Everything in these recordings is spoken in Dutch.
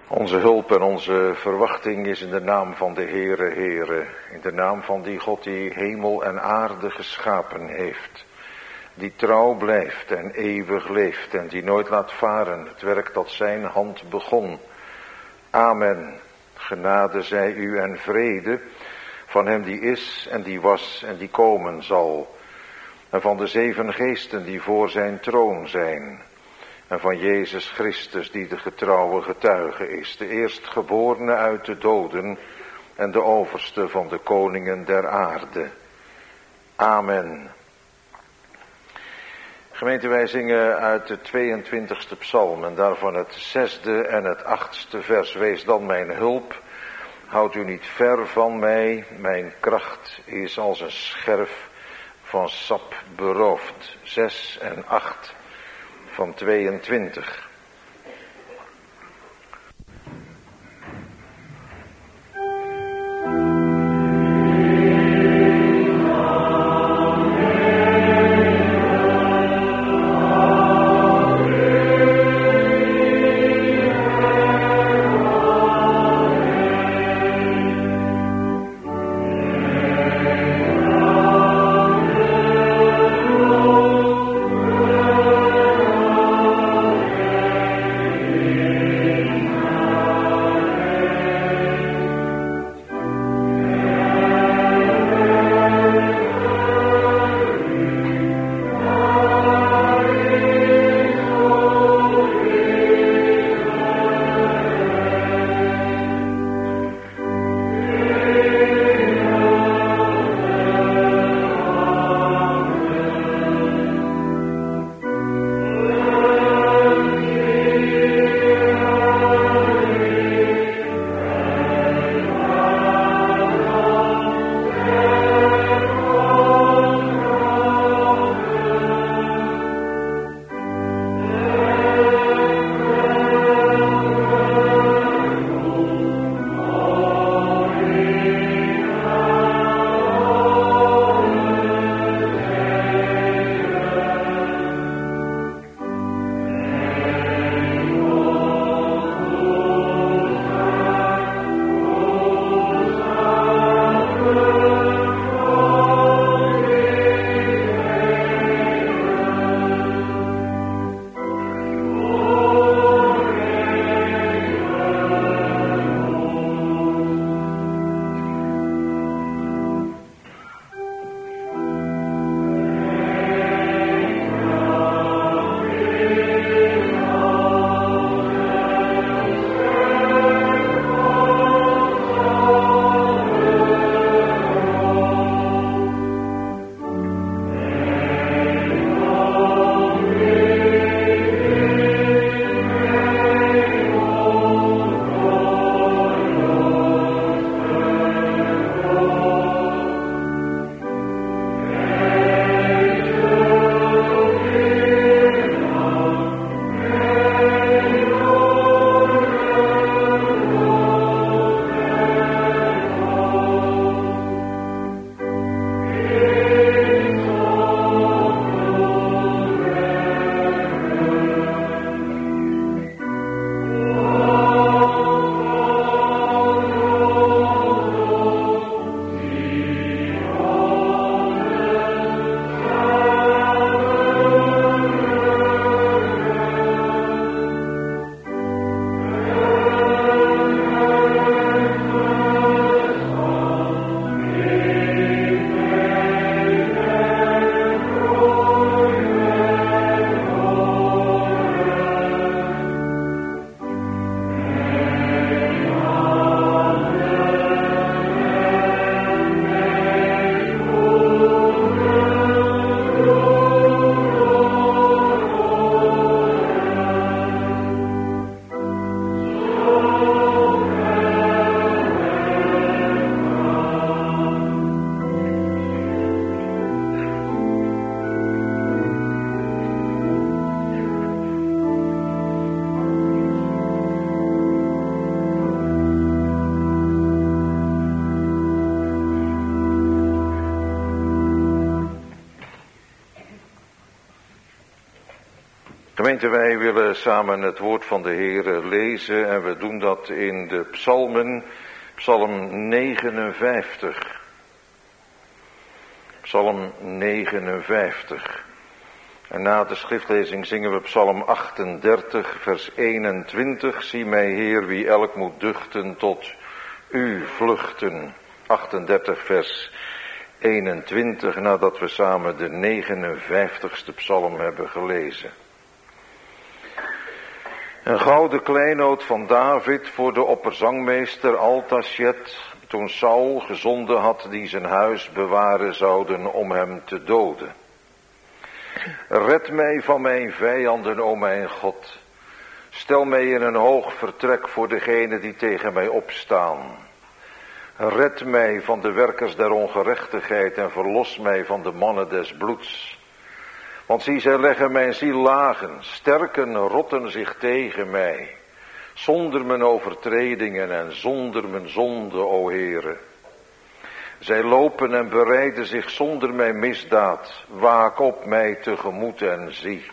Onze hulp en onze verwachting is in de naam van de Heere, Heere, in de naam van die God die hemel en aarde geschapen heeft, die trouw blijft en eeuwig leeft en die nooit laat varen het werk dat zijn hand begon. Amen. Genade zij u en vrede van hem die is en die was en die komen zal, en van de 7 geesten die voor zijn troon zijn, en van Jezus Christus die de getrouwe getuige is, de eerstgeborene uit de doden en de overste van de koningen der aarde. Amen. Gemeente, wij zingen uit de 22e psalm en daarvan het 6e en het 8e vers. Wees dan mijn hulp, houd u niet ver van mij, mijn kracht is als een scherf van sap beroofd. 6 en 8 van 22. Gemeente, wij willen samen het woord van de Heere lezen en we doen dat in de psalmen, psalm 59. Psalm 59. En na de schriftlezing zingen we psalm 38, vers 21. Zie mij, Heer, wie elk moet duchten tot u vluchten. 38, vers 21, nadat we samen de 59ste psalm hebben gelezen. Een gouden kleinood van David voor de opperzangmeester Altasjet, toen Saul gezonden had die zijn huis bewaren zouden om hem te doden. Red mij van mijn vijanden, o mijn God. Stel mij in een hoog vertrek voor degenen die tegen mij opstaan. Red mij van de werkers der ongerechtigheid en verlos mij van de mannen des bloeds. Want zie, zij leggen mijn ziel lagen, sterken rotten zich tegen mij. Zonder mijn overtredingen en zonder mijn zonde, o Heere. Zij lopen en bereiden zich zonder mijn misdaad. Waak op mij tegemoet en zie.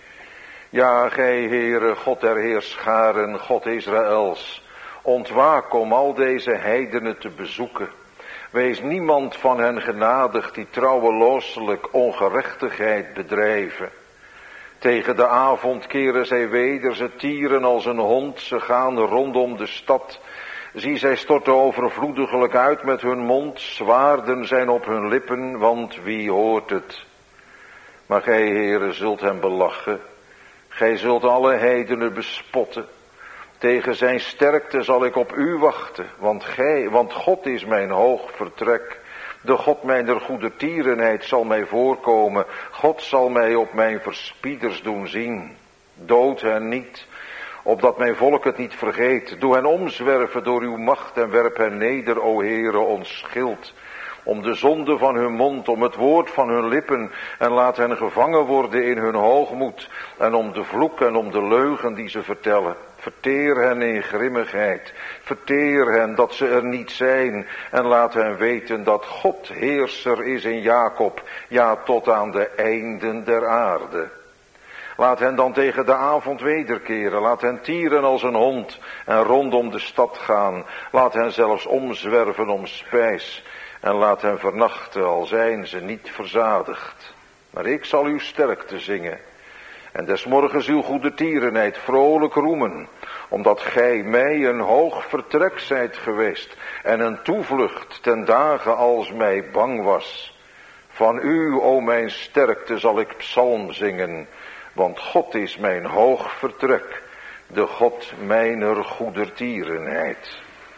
Ja, gij Heere, God der heerscharen, God Israëls, ontwaak om al deze heidenen te bezoeken. Wees niemand van hen genadig die trouwelooselijk ongerechtigheid bedrijven. Tegen de avond keren zij weder, ze tieren als een hond, ze gaan rondom de stad. Zie, zij storten overvloediglijk uit met hun mond, zwaarden zijn op hun lippen, want wie hoort het? Maar gij, Heere, zult hem belachen, gij zult alle heidenen bespotten. Tegen zijn sterkte zal ik op u wachten, want God is mijn hoog vertrek. De God mijner goedertierenheid zal mij voorkomen. God zal mij op mijn verspieders doen zien. Dood hen niet, opdat mijn volk het niet vergeet. Doe hen omzwerven door uw macht en werp hen neder, o Heere, ons schild. Om de zonde van hun mond, om het woord van hun lippen, en laat hen gevangen worden in hun hoogmoed, en om de vloek en om de leugen die ze vertellen. Verteer hen in grimmigheid, verteer hen dat ze er niet zijn, en laat hen weten dat God heerser is in Jacob, ja, tot aan de einden der aarde. Laat hen dan tegen de avond wederkeren, laat hen tieren als een hond en rondom de stad gaan, laat hen zelfs omzwerven om spijs en laat hen vernachten al zijn ze niet verzadigd. Maar ik zal uw sterkte zingen en des morgens uw goedertierenheid vrolijk roemen, omdat gij mij een hoog vertrek zijt geweest en een toevlucht ten dagen als mij bang was. Van u, o mijn sterkte, zal ik psalm zingen, want God is mijn hoog vertrek, de God mijner goedertierenheid.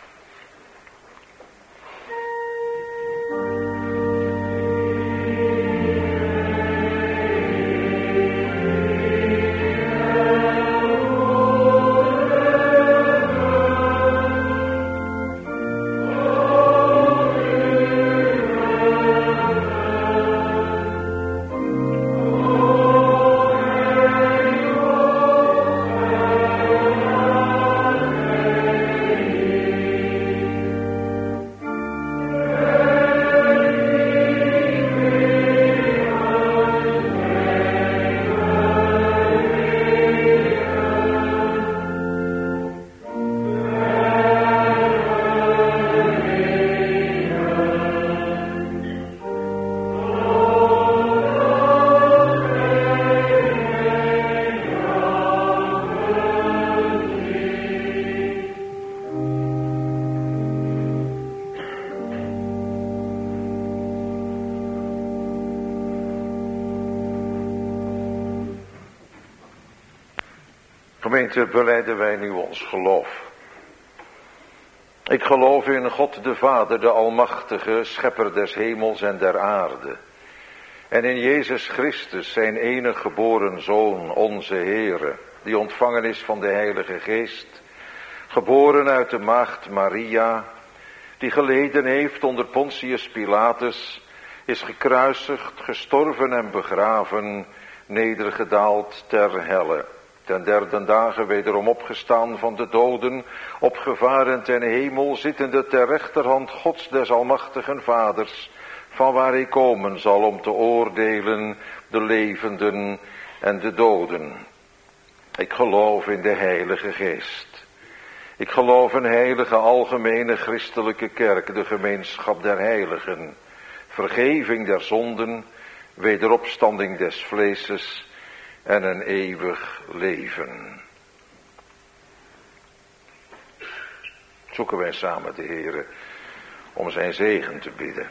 Gemeente, belijden wij nu ons geloof. Ik geloof in God de Vader, de Almachtige, Schepper des hemels en der aarde. En in Jezus Christus, zijn enig geboren Zoon, onze Heere, die ontvangen is van de Heilige Geest, geboren uit de maagd Maria, die geleden heeft onder Pontius Pilatus, is gekruisigd, gestorven en begraven, nedergedaald ter helle. Ten derde dagen wederom opgestaan van de doden, opgevaren ten hemel, zittende ter rechterhand Gods des almachtigen Vaders, van waar hij komen zal om te oordelen de levenden en de doden. Ik geloof in de Heilige Geest. Ik geloof in heilige algemene christelijke kerk, de gemeenschap der heiligen, vergeving der zonden, wederopstanding des vleeses en een eeuwig leven. Zoeken wij samen de Heere om zijn zegen te bidden.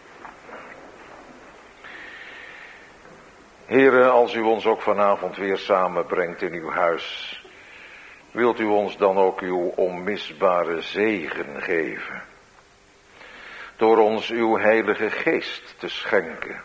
Heere, als u ons ook vanavond weer samenbrengt in uw huis, wilt u ons dan ook uw onmisbare zegen geven, door ons uw Heilige Geest te schenken.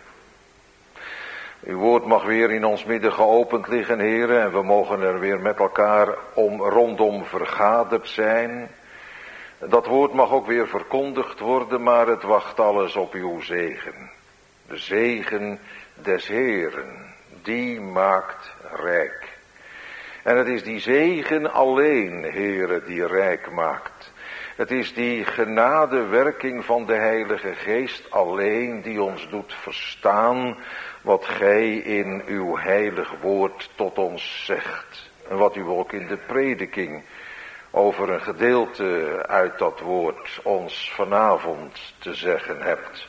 Uw woord mag weer in ons midden geopend liggen, Heere, en we mogen er weer met elkaar rondom vergaderd zijn. Dat woord mag ook weer verkondigd worden, maar het wacht alles op uw zegen. De zegen des Heeren, die maakt rijk. En het is die zegen alleen, Heere, die rijk maakt. Het is die genadewerking van de Heilige Geest alleen die ons doet verstaan wat gij in uw heilig woord tot ons zegt. En wat u ook in de prediking over een gedeelte uit dat woord ons vanavond te zeggen hebt.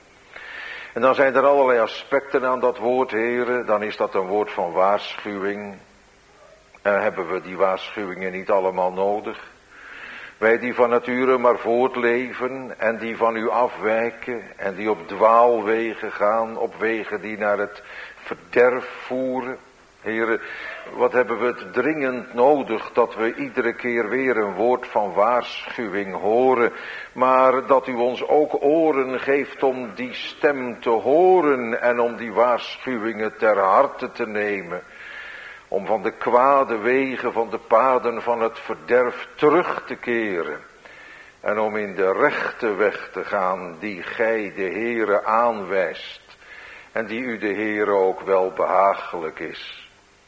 En dan zijn er allerlei aspecten aan dat woord, Heere. Dan is dat een woord van waarschuwing. En hebben we die waarschuwingen niet allemaal nodig? Wij die van nature maar voortleven en die van u afwijken en die op dwaalwegen gaan, op wegen die naar het verderf voeren. Heere, wat hebben we het dringend nodig dat we iedere keer weer een woord van waarschuwing horen, maar dat u ons ook oren geeft om die stem te horen en om die waarschuwingen ter harte te nemen. Om van de kwade wegen, van de paden van het verderf terug te keren. En om in de rechte weg te gaan die gij de Heere aanwijst. En die u de Heere ook wel behagelijk is.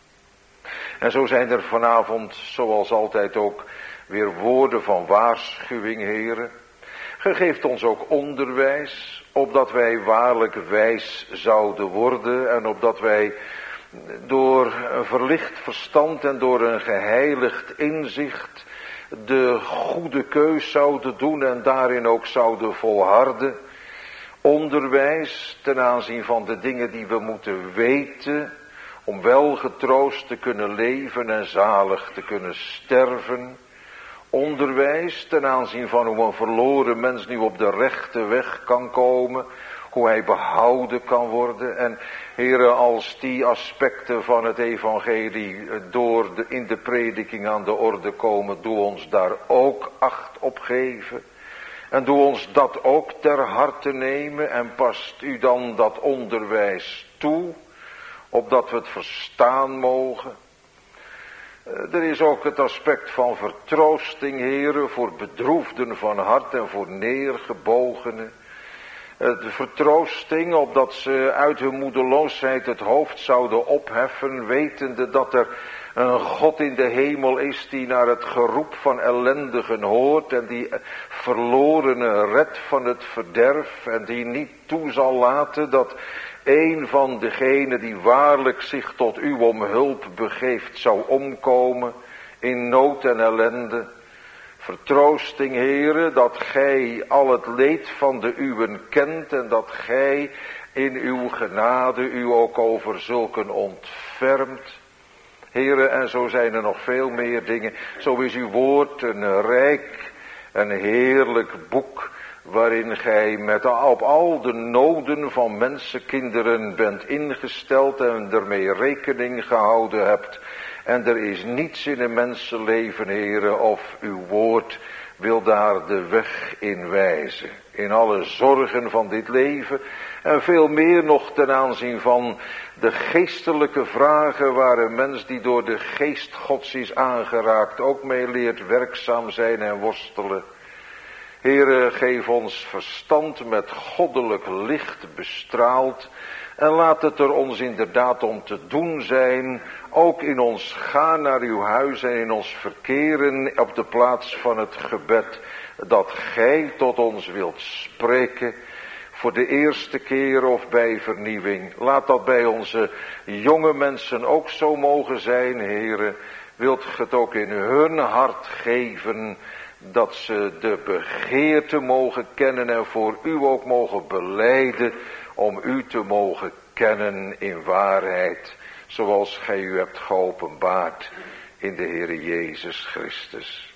En zo zijn er vanavond, zoals altijd ook, weer woorden van waarschuwing, Heere. Ge geeft ons ook onderwijs, opdat wij waarlijk wijs zouden worden en opdat wij door een verlicht verstand en door een geheiligd inzicht de goede keus zouden doen en daarin ook zouden volharden. Onderwijs ten aanzien van de dingen die we moeten weten, om wel getroost te kunnen leven en zalig te kunnen sterven. Onderwijs ten aanzien van hoe een verloren mens nu op de rechte weg kan komen, hoe hij behouden kan worden. En Heere, als die aspecten van het evangelie in de prediking aan de orde komen, doe ons daar ook acht op geven. En doe ons dat ook ter harte nemen en past u dan dat onderwijs toe, opdat we het verstaan mogen. Er is ook het aspect van vertroosting, Heere, voor bedroefden van hart en voor neergebogenen. De vertroosting, opdat ze uit hun moedeloosheid het hoofd zouden opheffen, wetende dat er een God in de hemel is die naar het geroep van ellendigen hoort en die verlorenen redt van het verderf en die niet toe zal laten dat een van degenen die waarlijk zich tot u om hulp begeeft zou omkomen in nood en ellende. Vertroosting, Heere, dat gij al het leed van de uwen kent en dat gij in uw genade u ook over zulken ontfermt. Heere, en zo zijn er nog veel meer dingen. Zo is uw woord een rijk en heerlijk boek waarin gij op al de noden van mensenkinderen bent ingesteld en ermee rekening gehouden hebt. En er is niets in een mensenleven, Heere, of uw woord wil daar de weg in wijzen. In alle zorgen van dit leven en veel meer nog ten aanzien van de geestelijke vragen waar een mens die door de geest Gods is aangeraakt ook mee leert werkzaam zijn en worstelen. Heere, geef ons verstand met goddelijk licht bestraald. En laat het er ons inderdaad om te doen zijn, ook in ons gaan naar uw huis en in ons verkeren op de plaats van het gebed, dat gij tot ons wilt spreken, voor de eerste keer of bij vernieuwing. Laat dat bij onze jonge mensen ook zo mogen zijn, Heere. Wilt ge het ook in hun hart geven, dat ze de begeerte mogen kennen en voor u ook mogen belijden, om u te mogen kennen in waarheid, zoals gij u hebt geopenbaard in de Heere Jezus Christus.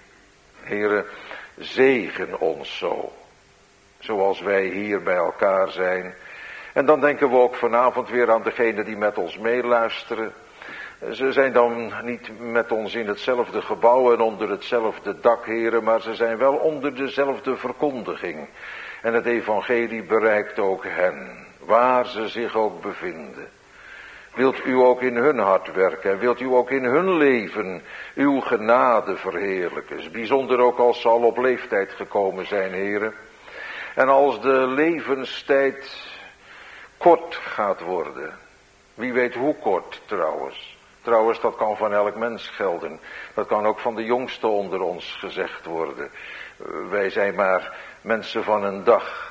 Heere, zegen ons zo, zoals wij hier bij elkaar zijn. En dan denken we ook vanavond weer aan degenen die met ons meeluisteren. Ze zijn dan niet met ons in hetzelfde gebouw en onder hetzelfde dak, Heere, maar ze zijn wel onder dezelfde verkondiging. En het evangelie bereikt ook hen, waar ze zich ook bevinden. Wilt u ook in hun hart werken en wilt u ook in hun leven uw genade verheerlijken. Bijzonder ook als ze al op leeftijd gekomen zijn, Heere. En als de levenstijd kort gaat worden. Wie weet hoe kort trouwens. Trouwens, dat kan van elk mens gelden. Dat kan ook van de jongste onder ons gezegd worden. Wij zijn maar mensen van een dag.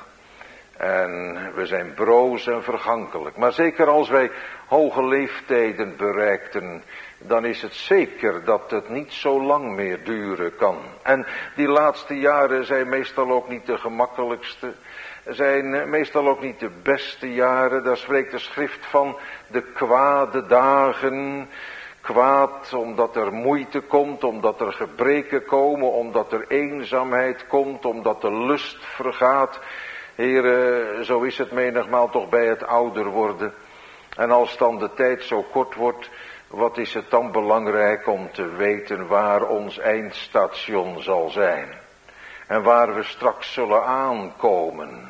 En we zijn broos en vergankelijk. Maar zeker als wij hoge leeftijden bereikten, dan is het zeker dat het niet zo lang meer duren kan. En die laatste jaren zijn meestal ook niet de gemakkelijkste. Zijn meestal ook niet de beste jaren. Daar spreekt de schrift van de kwade dagen. Kwaad omdat er moeite komt, omdat er gebreken komen, omdat er eenzaamheid komt, omdat de lust vergaat. Heere, zo is het menigmaal toch bij het ouder worden. En als dan de tijd zo kort wordt, wat is het dan belangrijk om te weten waar ons eindstation zal zijn. En waar we straks zullen aankomen.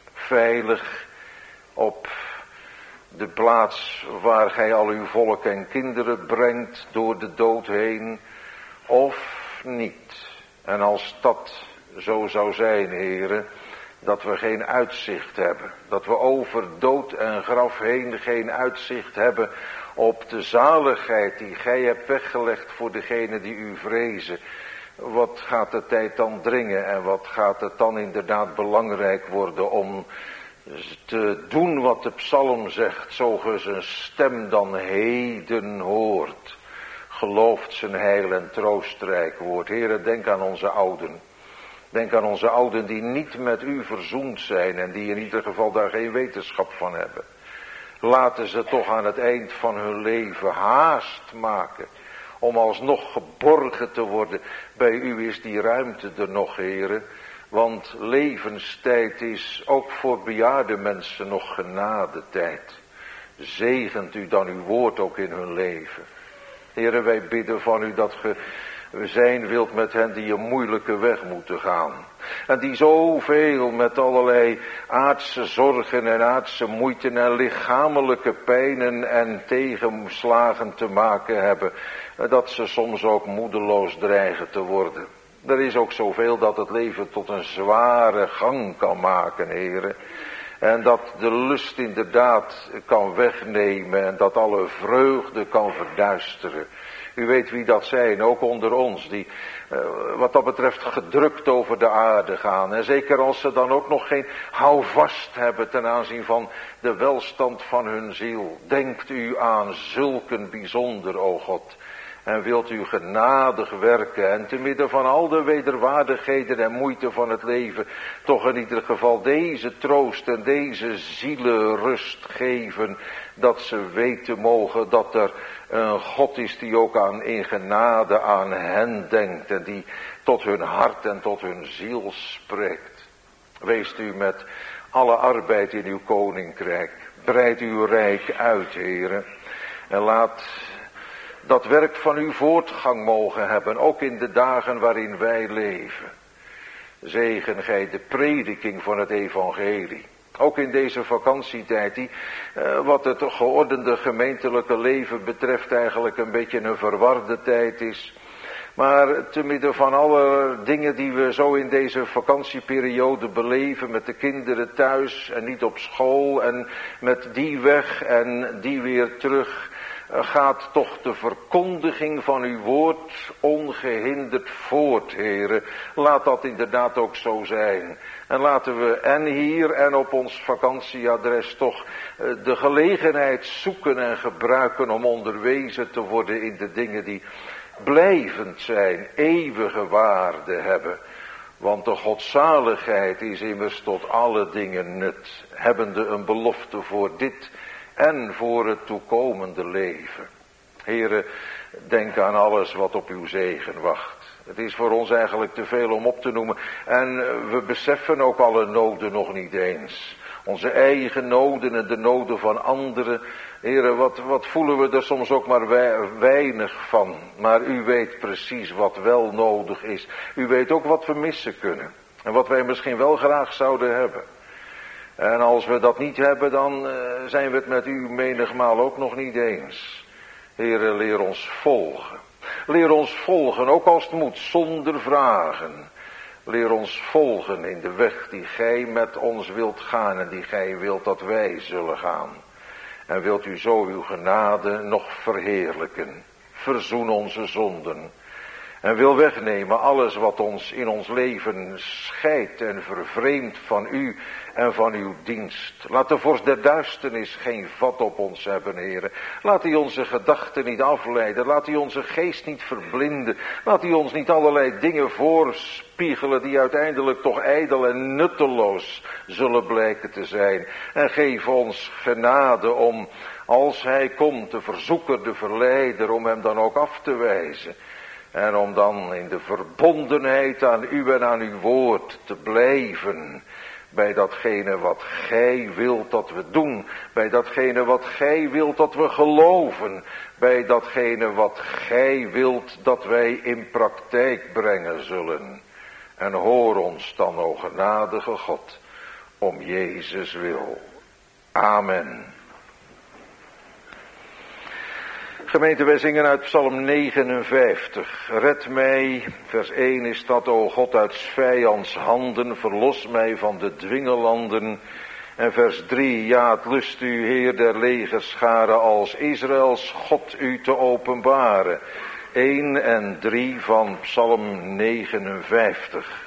Veilig op de plaats waar gij al uw volk en kinderen brengt door de dood heen. Of niet. En als dat zo zou zijn, Heere, dat we geen uitzicht hebben. Dat we over dood en graf heen geen uitzicht hebben op de zaligheid die gij hebt weggelegd voor degenen die u vrezen. Wat gaat de tijd dan dringen en wat gaat het dan inderdaad belangrijk worden om te doen wat de psalm zegt, zo ge zijn stem dan heden hoort. Gelooft zijn heil en troostrijk woord. Heere, denk aan onze ouden. Denk aan onze ouden die niet met u verzoend zijn en die in ieder geval daar geen wetenschap van hebben. Laten ze toch aan het eind van hun leven haast maken om alsnog geborgen te worden. Bij u is die ruimte er nog, Heere. Want levenstijd is ook voor bejaarde mensen nog genadetijd. Zegent u dan uw woord ook in hun leven. Heere, wij bidden van u dat ge zijn wilt met hen die een moeilijke weg moeten gaan. En die zoveel met allerlei aardse zorgen en aardse moeiten en lichamelijke pijnen en tegenslagen te maken hebben. Dat ze soms ook moedeloos dreigen te worden. Er is ook zoveel dat het leven tot een zware gang kan maken, Heere. En dat de lust inderdaad kan wegnemen en dat alle vreugde kan verduisteren. U weet wie dat zijn, ook onder ons, die wat dat betreft gedrukt over de aarde gaan. En zeker als ze dan ook nog geen houvast hebben ten aanzien van de welstand van hun ziel. Denkt u aan zulken bijzonder, o God. En wilt u genadig werken en te midden van al de wederwaardigheden en moeite van het leven toch in ieder geval deze troost en deze zielenrust geven, dat ze weten mogen dat er een God is die ook in genade aan hen denkt en die tot hun hart en tot hun ziel spreekt. Weest u met alle arbeid in uw koninkrijk, breid uw rijk uit, Heere, en laat dat werk van u voortgang mogen hebben, ook in de dagen waarin wij leven. Zegen gij de prediking van het evangelie. Ook in deze vakantietijd, die wat het geordende gemeentelijke leven betreft eigenlijk een beetje een verwarde tijd is. Maar te midden van alle dingen die we zo in deze vakantieperiode beleven, met de kinderen thuis en niet op school en met die weg en die weer terug, gaat toch de verkondiging van uw woord ongehinderd voort, Heere. Laat dat inderdaad ook zo zijn. En laten we en hier en op ons vakantieadres toch de gelegenheid zoeken en gebruiken om onderwezen te worden in de dingen die blijvend zijn, eeuwige waarde hebben. Want de godzaligheid is immers tot alle dingen nut, hebbende een belofte voor dit en voor het toekomende leven. Heere, denk aan alles wat op uw zegen wacht. Het is voor ons eigenlijk te veel om op te noemen. En we beseffen ook alle noden nog niet eens. Onze eigen noden en de noden van anderen. Heere, wat voelen we er soms ook maar weinig van. Maar u weet precies wat wel nodig is. U weet ook wat we missen kunnen. En wat wij misschien wel graag zouden hebben. En als we dat niet hebben, dan zijn we het met u menigmaal ook nog niet eens. Heere, leer ons volgen. Leer ons volgen, ook als het moet, zonder vragen. Leer ons volgen in de weg die gij met ons wilt gaan en die gij wilt dat wij zullen gaan. En wilt u zo uw genade nog verheerlijken. Verzoen onze zonden. En wil wegnemen alles wat ons in ons leven scheidt en vervreemdt van u en van uw dienst. Laat de vorst der duisternis geen vat op ons hebben, Heere. Laat hij onze gedachten niet afleiden. Laat hij onze geest niet verblinden. Laat hij ons niet allerlei dingen voorspiegelen die uiteindelijk toch ijdel en nutteloos zullen blijken te zijn. En geef ons genade om, als hij komt, de verzoeker, de verleider, om hem dan ook af te wijzen. En om dan in de verbondenheid aan u en aan uw woord te blijven. Bij datgene wat gij wilt dat we doen. Bij datgene wat gij wilt dat we geloven. Bij datgene wat gij wilt dat wij in praktijk brengen zullen. En hoor ons dan, o genadige God, om Jezus wil. Amen. Gemeente, wij zingen uit Psalm 59. Red mij, vers 1 is dat, o God, uit 's vijands handen, verlos mij van de dwingelanden. En vers 3, ja, het lust u, Heer der legerscharen, als Israëls God u te openbaren. 1 en 3 van Psalm 59.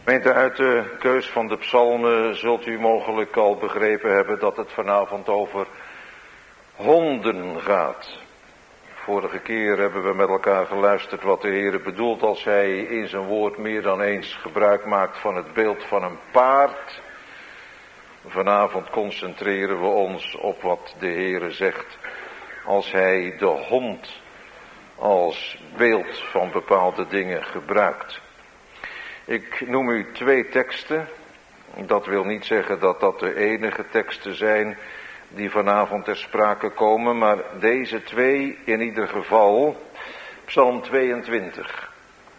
Gemeente, uit de keus van de psalmen zult u mogelijk al begrepen hebben dat het vanavond over honden gaat. Vorige keer hebben we met elkaar geluisterd wat de Heer bedoelt als hij in zijn woord meer dan eens gebruik maakt van het beeld van een paard. Vanavond concentreren we ons op wat de Heer zegt als hij de hond als beeld van bepaalde dingen gebruikt. Ik noem u 2 teksten. Dat wil niet zeggen dat dat de enige teksten zijn die vanavond ter sprake komen, maar deze 2 in ieder geval. Psalm 22.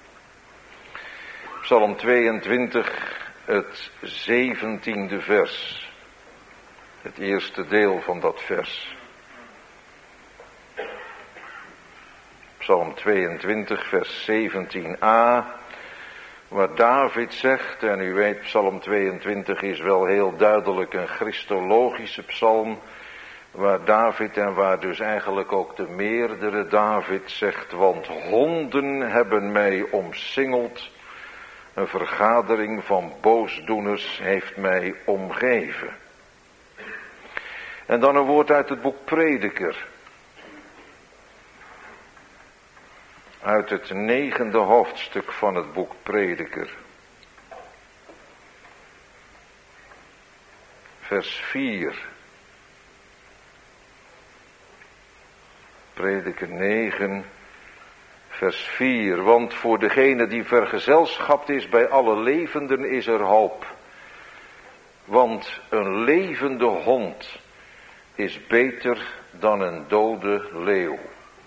Psalm 22, het 17e vers. Het eerste deel van dat vers. Psalm 22, vers 17a. Waar David zegt, en u weet, Psalm 22 is wel heel duidelijk een christologische psalm, waar David en waar dus eigenlijk ook de meerdere David zegt, want honden hebben mij omsingeld, een vergadering van boosdoeners heeft mij omgeven. En dan een woord uit het boek Prediker. Uit het 9e hoofdstuk van het boek Prediker. Vers 4. Prediker 9, vers 4. Want voor degene die vergezelschapt is bij alle levenden is er hoop. Want een levende hond is beter dan een dode leeuw.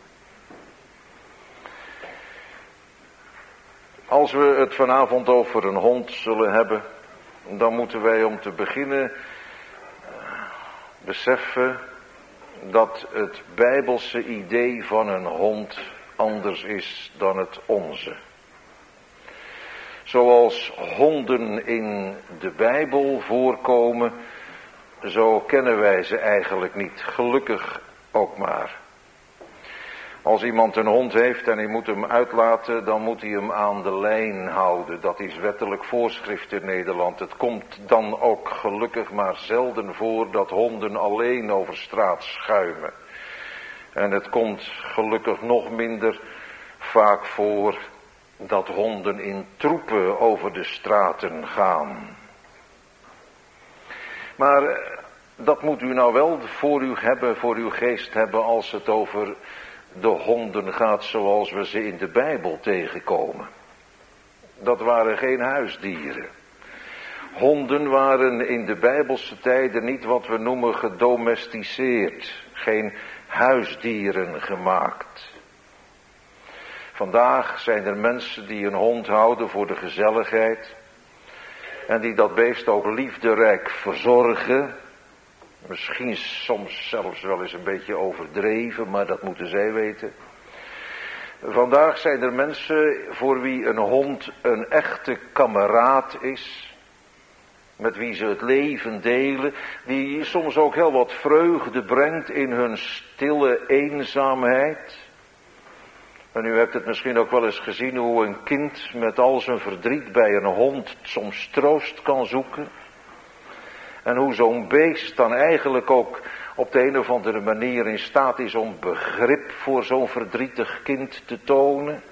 Als we het vanavond over een hond zullen hebben, dan moeten wij om te beginnen beseffen dat het Bijbelse idee van een hond anders is dan het onze. Zoals honden in de Bijbel voorkomen, zo kennen wij ze eigenlijk niet, gelukkig ook maar. Als iemand een hond heeft en hij moet hem uitlaten, dan moet hij hem aan de lijn houden. Dat is wettelijk voorschrift in Nederland. Het komt dan ook gelukkig maar zelden voor dat honden alleen over straat schuimen. En het komt gelukkig nog minder vaak voor dat honden in troepen over de straten gaan. Maar dat moet u nou wel voor u hebben, voor uw geest hebben als het over de honden gaat zoals we ze in de Bijbel tegenkomen. Dat waren geen huisdieren. Honden waren in de Bijbelse tijden niet wat we noemen gedomesticeerd. Geen huisdieren gemaakt. Vandaag zijn er mensen die een hond houden voor de gezelligheid. En die dat beest ook liefderijk verzorgen. Misschien soms zelfs wel eens een beetje overdreven, maar dat moeten zij weten. Vandaag zijn er mensen voor wie een hond een echte kameraad is. Met wie ze het leven delen. Die soms ook heel wat vreugde brengt in hun stille eenzaamheid. En u hebt het misschien ook wel eens gezien hoe een kind met al zijn verdriet bij een hond soms troost kan zoeken. En hoe zo'n beest dan eigenlijk ook op de een of andere manier in staat is om begrip voor zo'n verdrietig kind te tonen.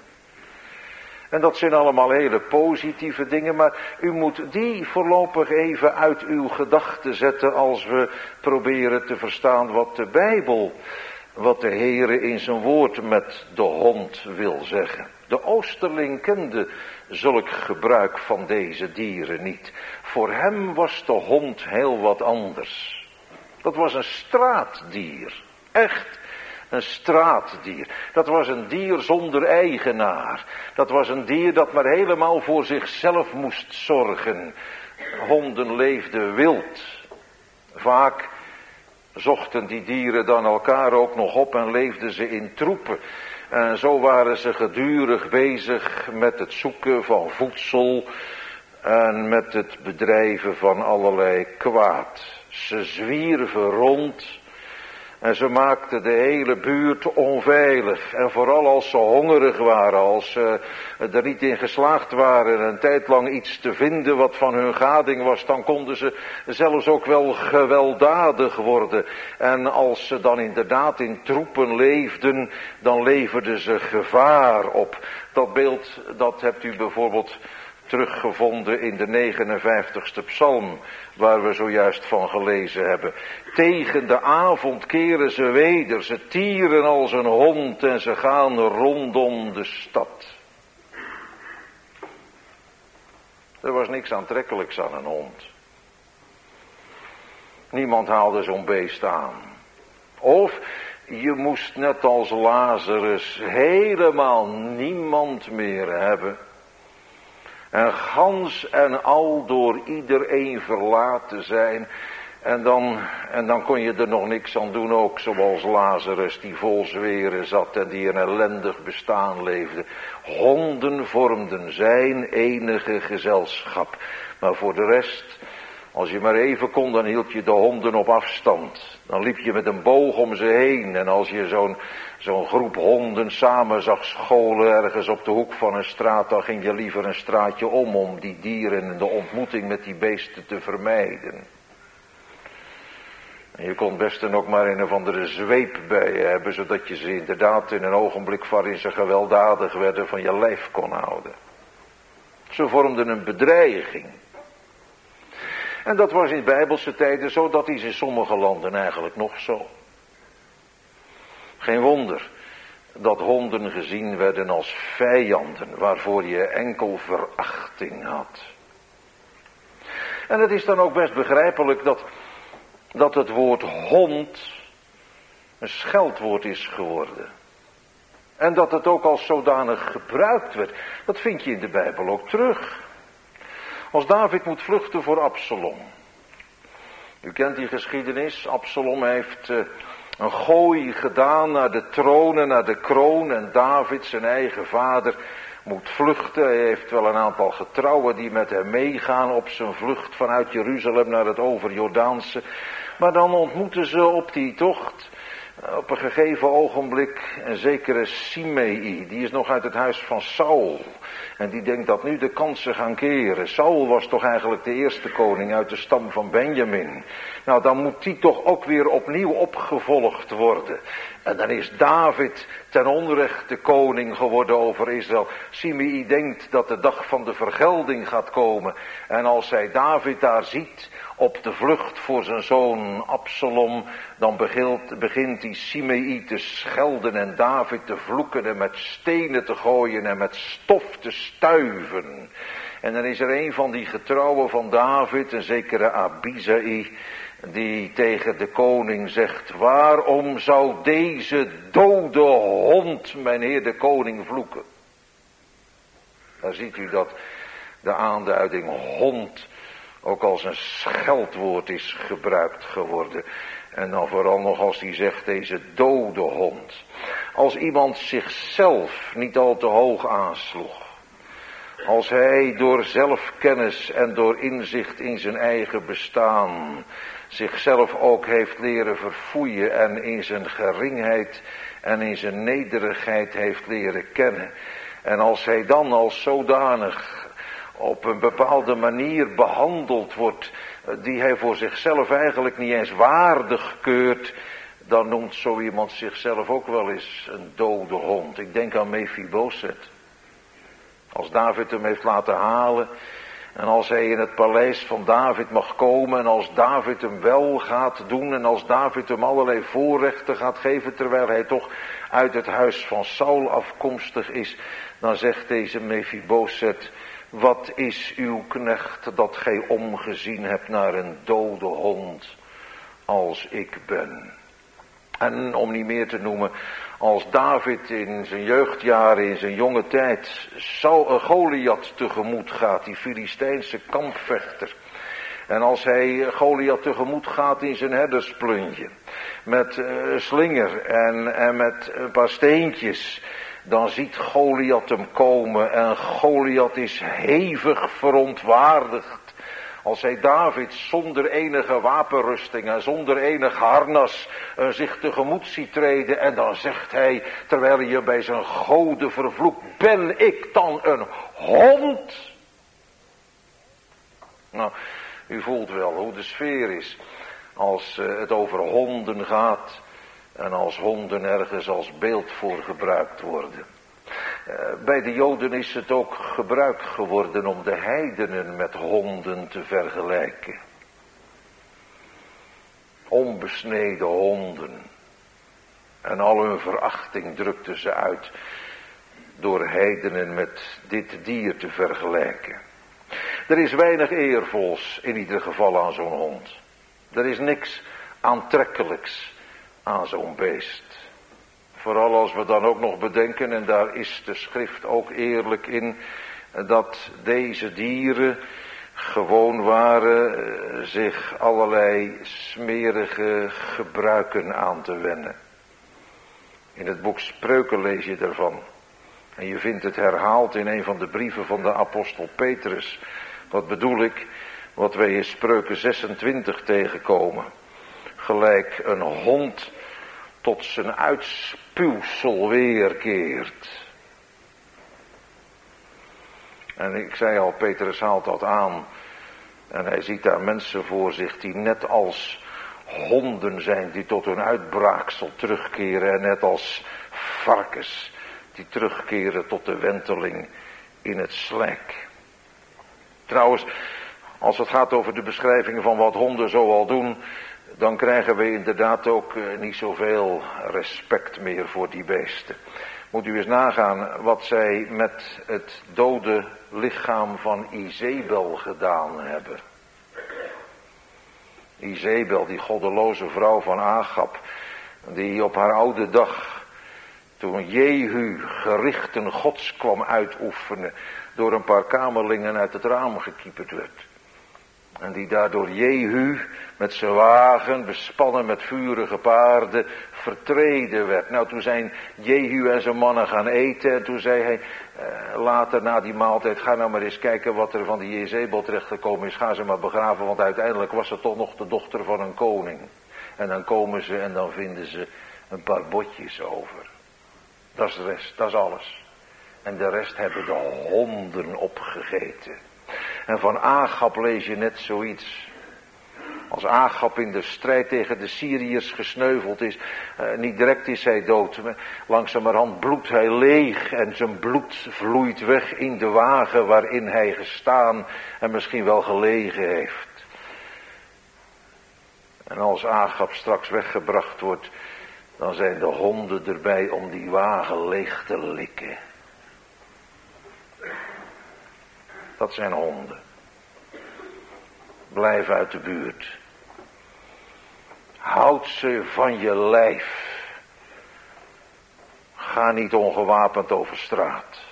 En dat zijn allemaal hele positieve dingen, maar u moet die voorlopig even uit uw gedachten zetten als we proberen te verstaan wat de Bijbel, wat de Heere in zijn woord met de hond wil zeggen. De Oosterling kende zulk gebruik van deze dieren niet. Voor hem was de hond heel wat anders. Dat was een straatdier. Echt een straatdier. Dat was een dier zonder eigenaar. Dat was een dier dat maar helemaal voor zichzelf moest zorgen. Honden leefden wild. Vaak zochten die dieren dan elkaar ook nog op en leefden ze in troepen. En zo waren ze gedurig bezig met het zoeken van voedsel en met het bedrijven van allerlei kwaad. Ze zwierven rond En ze maakten de hele buurt onveilig. En vooral als ze hongerig waren, als ze er niet in geslaagd waren een tijd lang iets te vinden wat van hun gading was, dan konden ze zelfs ook wel gewelddadig worden. En als ze dan inderdaad in troepen leefden, dan leverden ze gevaar op. Dat beeld, dat hebt u bijvoorbeeld teruggevonden in de 59ste psalm, waar we zojuist van gelezen hebben. Tegen de avond keren ze weder, ze tieren als een hond en ze gaan rondom de stad. Er was niks aantrekkelijks aan een hond. Niemand haalde zo'n beest aan. Of je moest net als Lazarus helemaal niemand meer hebben. En gans en al door iedereen verlaten zijn. En dan kon je er nog niks aan doen, ook zoals Lazarus die vol zweren zat en die een ellendig bestaan leefde. Honden vormden zijn enige gezelschap. Maar voor de rest, als je maar even kon, dan hield je de honden op afstand. Dan liep je met een boog om ze heen. En als je zo'n groep honden samen zag scholen ergens op de hoek van een straat, dan ging je liever een straatje om die dieren en de ontmoeting met die beesten te vermijden. En je kon best dan ook maar een of andere zweep bij je hebben, zodat je ze inderdaad in een ogenblik waarin ze gewelddadig werden van je lijf kon houden. Ze vormden een bedreiging. En dat was in bijbelse tijden zo, dat is in sommige landen eigenlijk nog zo. Geen wonder dat honden gezien werden als vijanden, waarvoor je enkel verachting had. En het is dan ook best begrijpelijk dat het woord hond een scheldwoord is geworden. En dat het ook als zodanig gebruikt werd. Dat vind je in de Bijbel ook terug. Als David moet vluchten voor Absalom. U kent die geschiedenis. Absalom heeft een gooi gedaan naar de troon en naar de kroon. En David, zijn eigen vader, moet vluchten. Hij heeft wel een aantal getrouwen die met hem meegaan op zijn vlucht vanuit Jeruzalem naar het overjordaanse. Maar dan ontmoeten ze op die tocht op een gegeven ogenblik een zekere Simei. Die is nog uit het huis van Saul. En die denkt dat nu de kansen gaan keren. Saul was toch eigenlijk de eerste koning uit de stam van Benjamin. Nou, dan moet die toch ook weer opnieuw opgevolgd worden. En dan is David ten onrechte koning geworden over Israël. Simei denkt dat de dag van de vergelding gaat komen. En als hij David daar ziet op de vlucht voor zijn zoon Absalom, dan begint die Simei te schelden en David te vloeken en met stenen te gooien en met stof te stuiven. En dan is er een van die getrouwen van David, een zekere Abisai, die tegen de koning zegt: waarom zou deze dode hond mijn heer de koning vloeken? Daar ziet u dat de aanduiding hond ook als een scheldwoord is gebruikt geworden. En dan vooral nog als hij zegt deze dode hond. Als iemand zichzelf niet al te hoog aansloeg. Als hij door zelfkennis en door inzicht in zijn eigen bestaan zichzelf ook heeft leren verfoeien en in zijn geringheid en in zijn nederigheid heeft leren kennen. En als hij dan als zodanig op een bepaalde manier behandeld wordt, die hij voor zichzelf eigenlijk niet eens waardig keurt, dan noemt zo iemand zichzelf ook wel eens een dode hond. Ik denk aan Mephibosheth. Als David hem heeft laten halen en als hij in het paleis van David mag komen en als David hem wel gaat doen en als David hem allerlei voorrechten gaat geven terwijl hij toch uit het huis van Saul afkomstig is, dan zegt deze Mephibosheth: wat is uw knecht dat gij omgezien hebt naar een dode hond als ik ben? En om niet meer te noemen, als David in zijn jeugdjaren, in zijn jonge tijd, Goliath tegemoet gaat, die Filistijnse kampvechter. En als hij Goliath tegemoet gaat in zijn herdersplunje, met slinger en met een paar steentjes, dan ziet Goliath hem komen en Goliath is hevig verontwaardigd Als hij David zonder enige wapenrusting en zonder enig harnas zich tegemoet ziet treden. En dan zegt hij, terwijl hij je bij zijn goden vervloekt, ben ik dan een hond? Nou, u voelt wel hoe de sfeer is als het over honden gaat. En als honden ergens als beeld voor gebruikt worden. Bij de Joden is het ook gebruik geworden om de heidenen met honden te vergelijken. Onbesneden honden. En al hun verachting drukten ze uit door heidenen met dit dier te vergelijken. Er is weinig eervols in ieder geval aan zo'n hond. Er is niks aantrekkelijks aan zo'n beest. Vooral als we dan ook nog bedenken, en daar is de schrift ook eerlijk in, dat deze dieren gewoon waren zich allerlei smerige gebruiken aan te wennen. In het boek Spreuken lees je ervan. En je vindt het herhaald in een van de brieven van de apostel Petrus. Wat bedoel ik? Wat wij in Spreuken 26 tegenkomen. Gelijk een hond tot zijn uitspuwsel weerkeert. En ik zei al, Petrus haalt dat aan. En hij ziet daar mensen voor zich die net als honden zijn die tot hun uitbraaksel terugkeren. En net als varkens die terugkeren tot de wenteling in het slijk. Trouwens, als het gaat over de beschrijving van wat honden zoal doen, dan krijgen we inderdaad ook niet zoveel respect meer voor die beesten. Moet u eens nagaan wat zij met het dode lichaam van Izebel gedaan hebben. Izebel, die goddeloze vrouw van Agab, die op haar oude dag, toen Jehu gerichten Gods kwam uitoefenen, door een paar kamerlingen uit het raam gekieperd werd. En die daardoor Jehu met zijn wagen, bespannen met vurige paarden, vertreden werd. Nou, toen zijn Jehu en zijn mannen gaan eten. En toen zei hij later na die maaltijd, ga nou maar eens kijken wat er van die Jezebel terechtgekomen is. Ga ze maar begraven, want uiteindelijk was ze toch nog de dochter van een koning. En dan komen ze en dan vinden ze een paar botjes over. Dat is de rest, dat is alles. En de rest hebben de honden opgegeten. En van Agab lees je net zoiets. Als Agab in de strijd tegen de Syriërs gesneuveld is, niet direct is hij dood, maar langzamerhand bloedt hij leeg en zijn bloed vloeit weg in de wagen waarin hij gestaan en misschien wel gelegen heeft. En als Agab straks weggebracht wordt, dan zijn de honden erbij om die wagen leeg te likken. Dat zijn honden. Blijf uit de buurt. Houd ze van je lijf. Ga niet ongewapend over straat.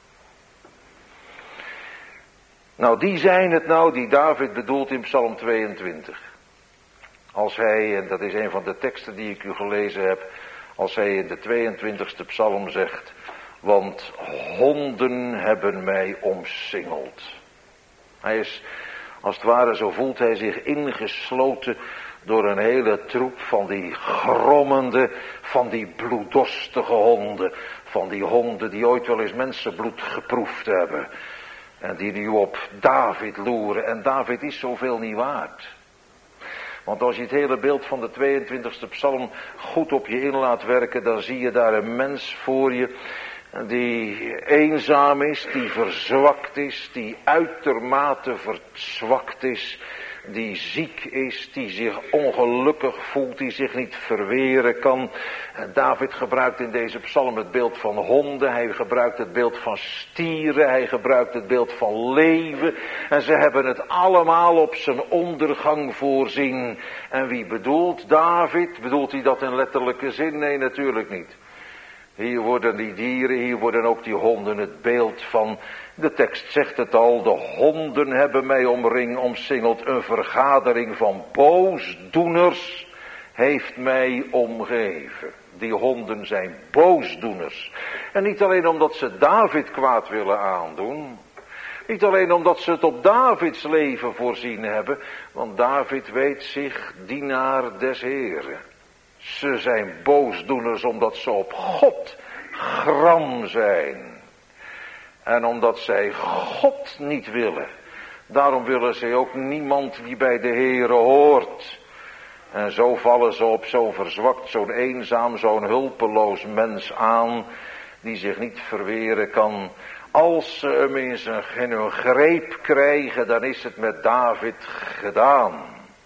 Nou, die zijn het nou die David bedoelt in Psalm 22. Als hij, en dat is een van de teksten die ik u gelezen heb, als hij in de 22e psalm zegt, want honden hebben mij omsingeld. Hij is, als het ware, zo voelt hij zich ingesloten door een hele troep van die grommende, van die bloeddorstige honden. Van die honden die ooit wel eens mensenbloed geproefd hebben. En die nu op David loeren. En David is zoveel niet waard. Want als je het hele beeld van de 22e psalm goed op je in laat werken, dan zie je daar een mens voor je die eenzaam is, die verzwakt is, die uitermate verzwakt is, die ziek is, die zich ongelukkig voelt, die zich niet verweren kan. En David gebruikt in deze psalm het beeld van honden, hij gebruikt het beeld van stieren, hij gebruikt het beeld van leeuwen. En ze hebben het allemaal op zijn ondergang voorzien. En wie bedoelt David? Bedoelt hij dat in letterlijke zin? Nee, natuurlijk niet. Hier worden die dieren, hier worden ook die honden het beeld van, de tekst zegt het al, de honden hebben mij omsingeld, een vergadering van boosdoeners heeft mij omgeven. Die honden zijn boosdoeners. En niet alleen omdat ze David kwaad willen aandoen, Niet alleen omdat ze het op Davids leven voorzien hebben, want David weet zich dienaar des Heren. Ze zijn boosdoeners omdat ze op God gram zijn. En omdat zij God niet willen. Daarom willen ze ook niemand die bij de Heere hoort. En zo vallen ze op zo'n verzwakt, zo'n eenzaam, zo'n hulpeloos mens aan, die zich niet verweren kan. Als ze hem in hun greep krijgen, dan is het met David gedaan.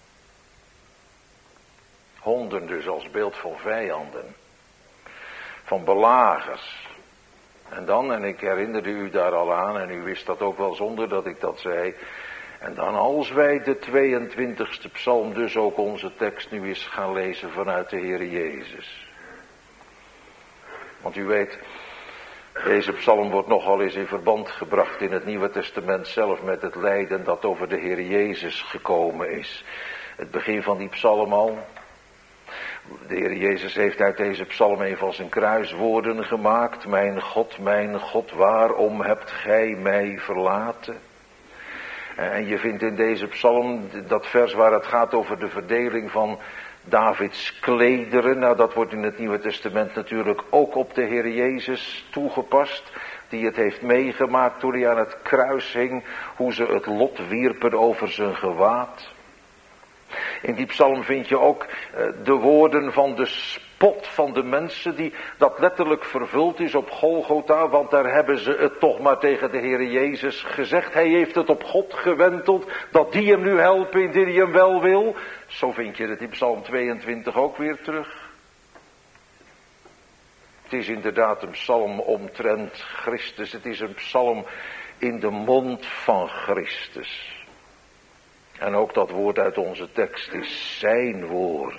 Honden dus als beeld van vijanden, van belagers. En dan, en ik herinnerde u daar al aan, en u wist dat ook wel zonder dat ik dat zei. En dan als wij de 22e psalm, dus ook onze tekst nu eens gaan lezen vanuit de Heer Jezus. Want u weet, deze psalm wordt nogal eens in verband gebracht in het Nieuwe Testament zelf met het lijden dat over de Heer Jezus gekomen is. Het begin van die psalm al. De Heer Jezus heeft uit deze psalm een van zijn kruiswoorden gemaakt. Mijn God, waarom hebt gij mij verlaten? En je vindt in deze psalm dat vers waar het gaat over de verdeling van Davids klederen. Nou, dat wordt in het Nieuwe Testament natuurlijk ook op de Heer Jezus toegepast. Die het heeft meegemaakt toen hij aan het kruis hing. Hoe ze het lot wierpen over zijn gewaad. In die psalm vind je ook de woorden van de spot van de mensen die dat letterlijk vervuld is op Golgotha. Want daar hebben ze het toch maar tegen de Heer Jezus gezegd. Hij heeft het op God gewenteld dat die hem nu helpen indien hij hem wel wil. Zo vind je het in psalm 22 ook weer terug. Het is inderdaad een psalm omtrent Christus. Het is een psalm in de mond van Christus. En ook dat woord uit onze tekst is zijn woord.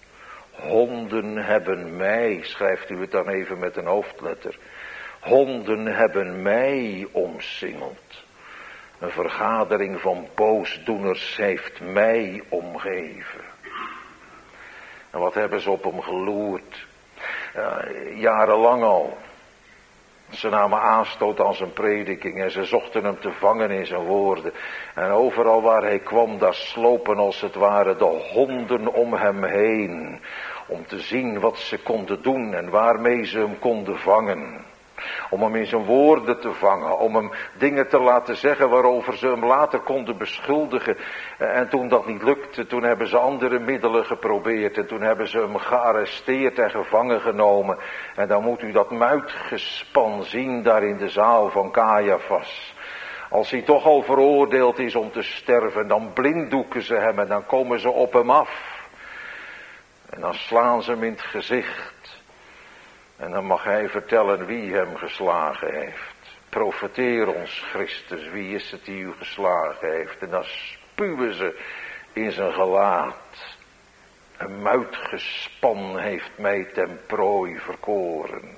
Honden hebben mij, schrijft u het dan even met een hoofdletter. Honden hebben mij omsingeld. Een vergadering van boosdoeners heeft mij omgeven. En wat hebben ze op hem geloerd? Jarenlang al. Ze namen aanstoot aan zijn prediking en ze zochten hem te vangen in zijn woorden. En overal waar hij kwam, daar slopen als het ware de honden om hem heen. Om te zien wat ze konden doen en waarmee ze hem konden vangen. Om hem in zijn woorden te vangen, om hem dingen te laten zeggen waarover ze hem later konden beschuldigen. En toen dat niet lukte, toen hebben ze andere middelen geprobeerd. En toen hebben ze hem gearresteerd en gevangen genomen. En dan moet u dat muitgespan zien daar in de zaal van Caiaphas. Als hij toch al veroordeeld is om te sterven, dan blinddoeken ze hem en dan komen ze op hem af. En dan slaan ze hem in het gezicht. En dan mag hij vertellen wie hem geslagen heeft. Profeteer ons, Christus, wie is het die u geslagen heeft? En dan spuwen ze in zijn gelaat. Een muitgespan heeft mij ten prooi verkoren.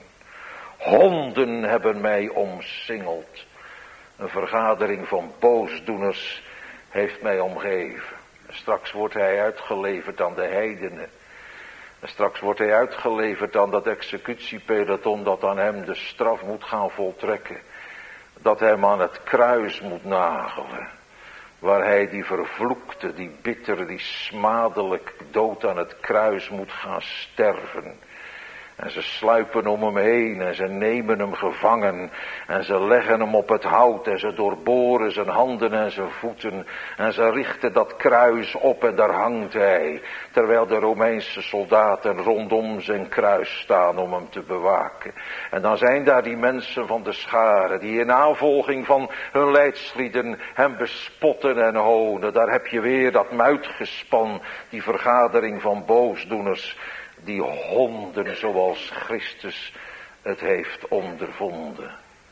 Honden hebben mij omsingeld. Een vergadering van boosdoeners heeft mij omgeven. Straks wordt hij uitgeleverd aan de heidenen. En straks wordt hij uitgeleverd aan dat executiepeloton dat aan hem de straf moet gaan voltrekken. Dat hem aan het kruis moet nagelen. Waar hij die vervloekte, die bittere, die smadelijk dood aan het kruis moet gaan sterven. En ze sluipen om hem heen en ze nemen hem gevangen. En ze leggen hem op het hout en ze doorboren zijn handen en zijn voeten. En ze richten dat kruis op en daar hangt hij. Terwijl de Romeinse soldaten rondom zijn kruis staan om hem te bewaken. En dan zijn daar die mensen van de scharen die in navolging van hun leidslieden hem bespotten en honen. Daar heb je weer dat muitgespan, die vergadering van boosdoeners. Die honden zoals Christus het heeft ondervonden.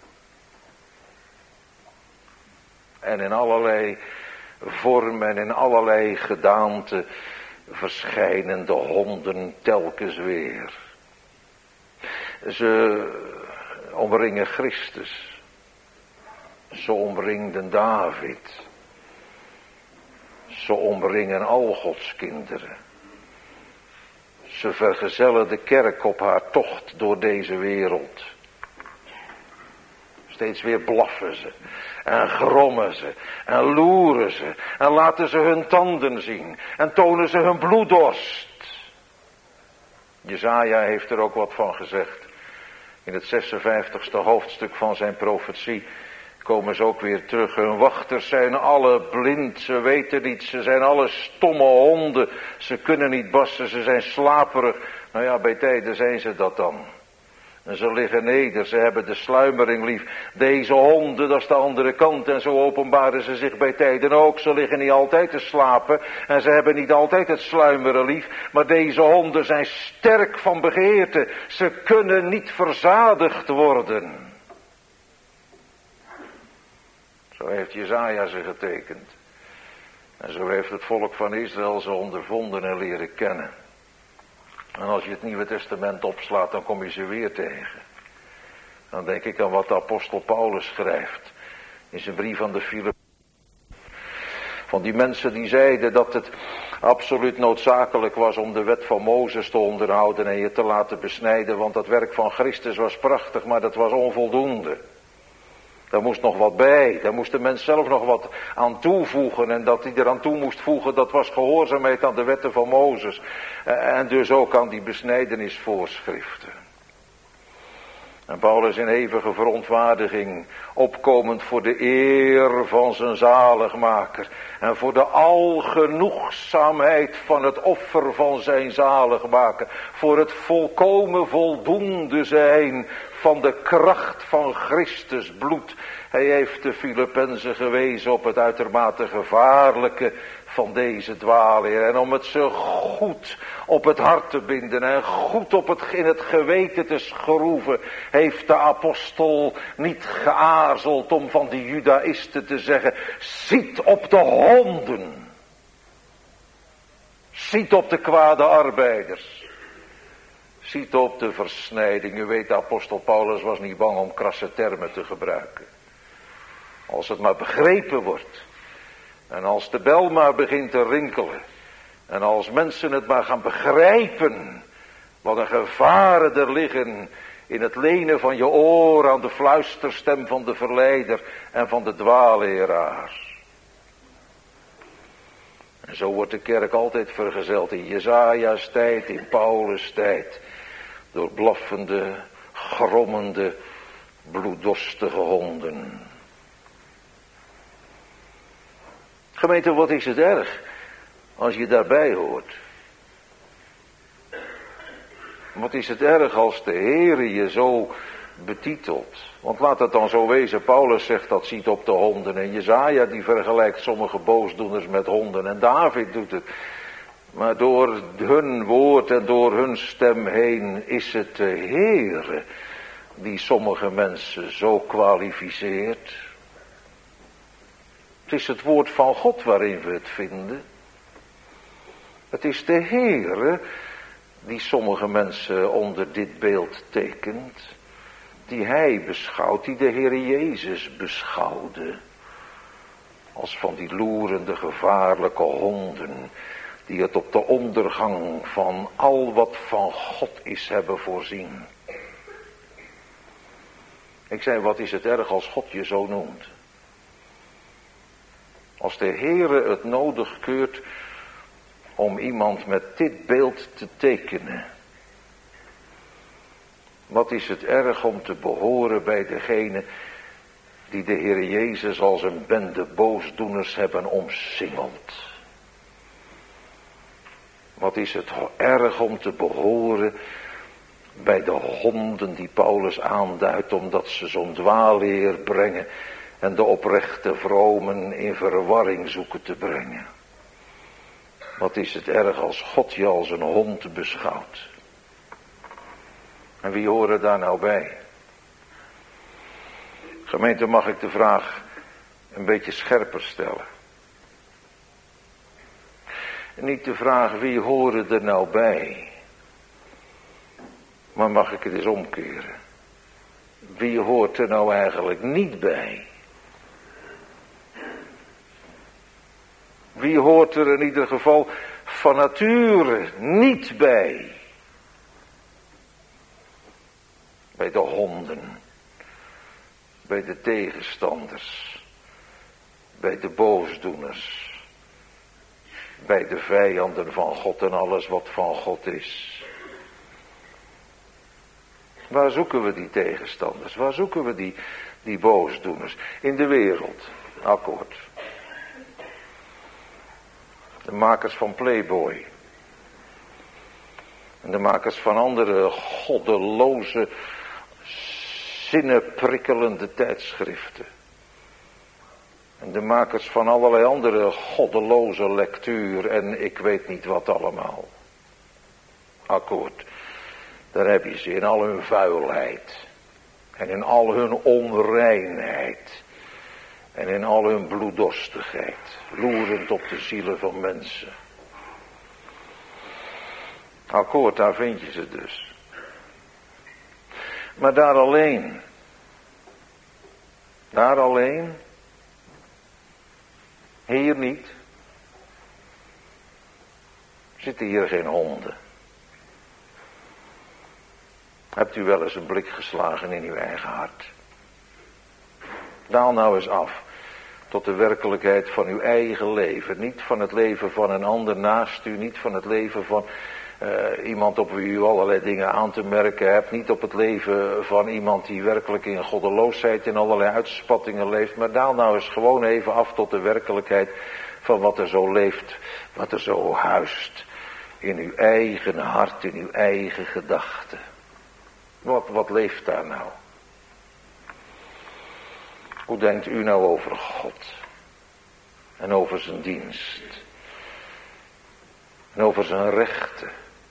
En in allerlei vorm en in allerlei gedaante verschijnen de honden telkens weer. Ze omringen Christus. Ze omringden David. Ze omringen al Gods kinderen. Ze vergezellen de kerk op haar tocht door deze wereld. Als Steeds weer blaffen ze. En grommen ze. En loeren ze. En laten ze hun tanden zien. En tonen ze hun bloeddorst. Jesaja heeft er ook wat van gezegd. In het 56e hoofdstuk van zijn profetie komen ze ook weer terug. Hun wachters zijn alle blind, ze weten niet, ze zijn alle stomme honden. Ze kunnen niet bassen, ze zijn slaperig. Nou ja, bij tijden zijn ze dat dan. En ze liggen neder, ze hebben de sluimering lief. Deze honden, dat is de andere kant. En zo openbaren ze zich bij tijden ook. Ze liggen niet altijd te slapen. En ze hebben niet altijd het sluimeren lief. Maar deze honden zijn sterk van begeerte. Ze kunnen niet verzadigd worden. Zo heeft Jesaja ze getekend. En zo heeft het volk van Israël ze ondervonden en leren kennen. En als je het Nieuwe Testament opslaat, dan kom je ze weer tegen. Dan denk ik aan wat de apostel Paulus schrijft in zijn brief aan de Filippenzen. Van die mensen die zeiden dat het absoluut noodzakelijk was om de wet van Mozes te onderhouden en je te laten besnijden, want dat werk van Christus was prachtig, maar dat was onvoldoende. Daar moest nog wat bij, daar moest de mens zelf nog wat aan toevoegen. En dat hij eraan toe moest voegen, dat was gehoorzaamheid aan de wetten van Mozes. En dus ook aan die besnijdenisvoorschriften. En Paulus in hevige verontwaardiging, opkomend voor de eer van zijn zaligmaker. En voor de algenoegzaamheid van het offer van zijn zaligmaker. Voor het volkomen voldoende zijn van de kracht van Christus bloed. Hij heeft de Filippenzen gewezen op het uitermate gevaarlijke van deze dwaalleer. En om het zo goed op het hart te binden en goed in het geweten te schroeven, heeft de apostel niet geaarzeld om van die judaïsten te zeggen: ziet op de honden. Ziet op de kwade arbeiders. Ziet op de versnijding. U weet, de apostel Paulus was niet bang om krasse termen te gebruiken. Als het maar begrepen wordt. En als de bel maar begint te rinkelen. En als mensen het maar gaan begrijpen. Wat een gevaren er liggen in het lenen van je oor aan de fluisterstem van de verleider en van de dwaalleraar. En zo wordt de kerk altijd vergezeld in Jesaja's tijd, in Paulus' tijd. Door blaffende, grommende, bloeddorstige honden. Gemeente, wat is het erg als je daarbij hoort? Wat is het erg als de Heere je zo betitelt? Want laat het dan zo wezen, Paulus zegt dat ziet op de honden. En Jesaja die vergelijkt sommige boosdoeners met honden. En David doet het. Maar door hun woord en door hun stem heen is het de Heere die sommige mensen zo kwalificeert. Het is het woord van God waarin we het vinden. Het is de Heere die sommige mensen onder dit beeld tekent. Die hij beschouwt, die de Heere Jezus beschouwde. Als van die loerende, gevaarlijke honden. Die het op de ondergang van al wat van God is hebben voorzien. Ik zei, wat is het erg als God je zo noemt? Als de Heere het nodig keurt om iemand met dit beeld te tekenen. Wat is het erg om te behoren bij degene die de Heer Jezus als een bende boosdoeners hebben omsingeld. Wat is het erg om te behoren bij de honden die Paulus aanduidt, omdat ze zo'n dwaalleer brengen en de oprechte vromen in verwarring zoeken te brengen. Wat is het erg als God je als een hond beschouwt. En wie horen daar nou bij? Gemeente, mag ik de vraag een beetje scherper stellen? Niet de vraag wie horen er nou bij, maar mag ik het eens omkeren? Wie hoort er nou eigenlijk niet bij? Wie hoort er in ieder geval van nature niet bij? Bij de honden. bij de tegenstanders, bij de boosdoeners, bij de vijanden van God en alles wat van God is. Waar zoeken we die tegenstanders? Waar zoeken we die boosdoeners? In de wereld, akkoord. De makers van Playboy. En de makers van andere goddeloze, zinnenprikkelende tijdschriften. En de makers van allerlei andere goddeloze lectuur en ik weet niet wat allemaal. Akkoord. Daar heb je ze in al hun vuilheid. En in al hun onreinheid. En in al hun bloeddorstigheid. Loerend op de zielen van mensen. Akkoord, daar vind je ze dus. Maar daar alleen. Daar alleen. Hier niet. Zitten hier geen honden. Hebt u wel eens een blik geslagen in uw eigen hart? Daal nou eens af tot de werkelijkheid van uw eigen leven. Niet van het leven van een ander naast u. Niet van het leven van iemand op wie u allerlei dingen aan te merken hebt. Niet op het leven van iemand die werkelijk in goddeloosheid en allerlei uitspattingen leeft. Maar daal nou eens gewoon even af tot de werkelijkheid van wat er zo leeft. Wat er zo huist. In uw eigen hart, in uw eigen gedachten. Wat leeft daar nou? Hoe denkt u nou over God? En over zijn dienst? En over zijn rechten?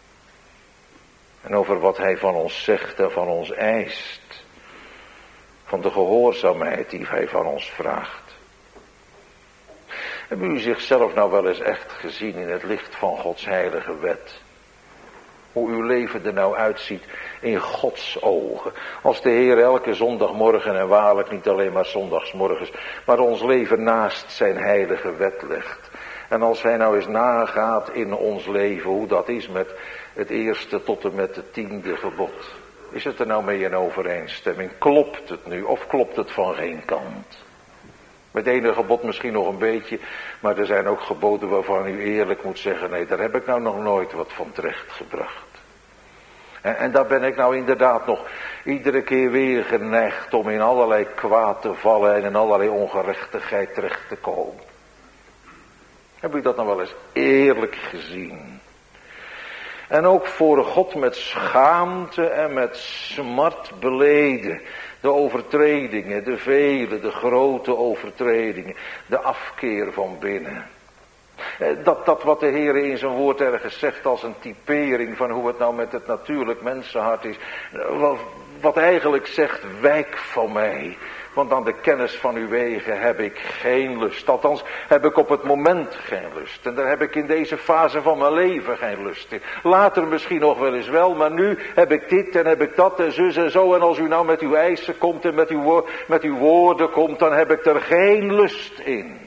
En over wat hij van ons zegt en van ons eist? Van de gehoorzaamheid die hij van ons vraagt? Hebben u zichzelf nou wel eens echt gezien in het licht van Gods heilige wet? Hoe uw leven er nou uitziet in Gods ogen. Als de Heer elke zondagmorgen en waarlijk niet alleen maar zondagsmorgens, maar ons leven naast zijn heilige wet legt. En als hij nou eens nagaat in ons leven hoe dat is met het eerste tot en met het 10e gebod. Is het er nou mee in overeenstemming? Klopt het nu of klopt het van geen kant? Met het ene gebod misschien nog een beetje, maar er zijn ook geboden waarvan u eerlijk moet zeggen, nee, daar heb ik nou nog nooit wat van terecht gebracht. En daar ben ik nou inderdaad nog iedere keer weer geneigd om in allerlei kwaad te vallen en in allerlei ongerechtigheid terecht te komen. Heb u dat nou wel eens eerlijk gezien? En ook voor God met schaamte en met smart beleden. De overtredingen, de vele, de grote overtredingen. De afkeer van binnen. Dat wat de Heer in zijn woord ergens zegt als een typering van hoe het nou met het natuurlijk mensenhart is. Wat eigenlijk zegt, wijk van mij. Want aan de kennis van uw wegen heb ik geen lust. Althans heb ik op het moment geen lust. En daar heb ik in deze fase van mijn leven geen lust in. Later misschien nog wel eens wel. Maar nu heb ik dit en heb ik dat en zus en zo. En als u nou met uw eisen komt en met uw woorden komt. Dan heb ik er geen lust in.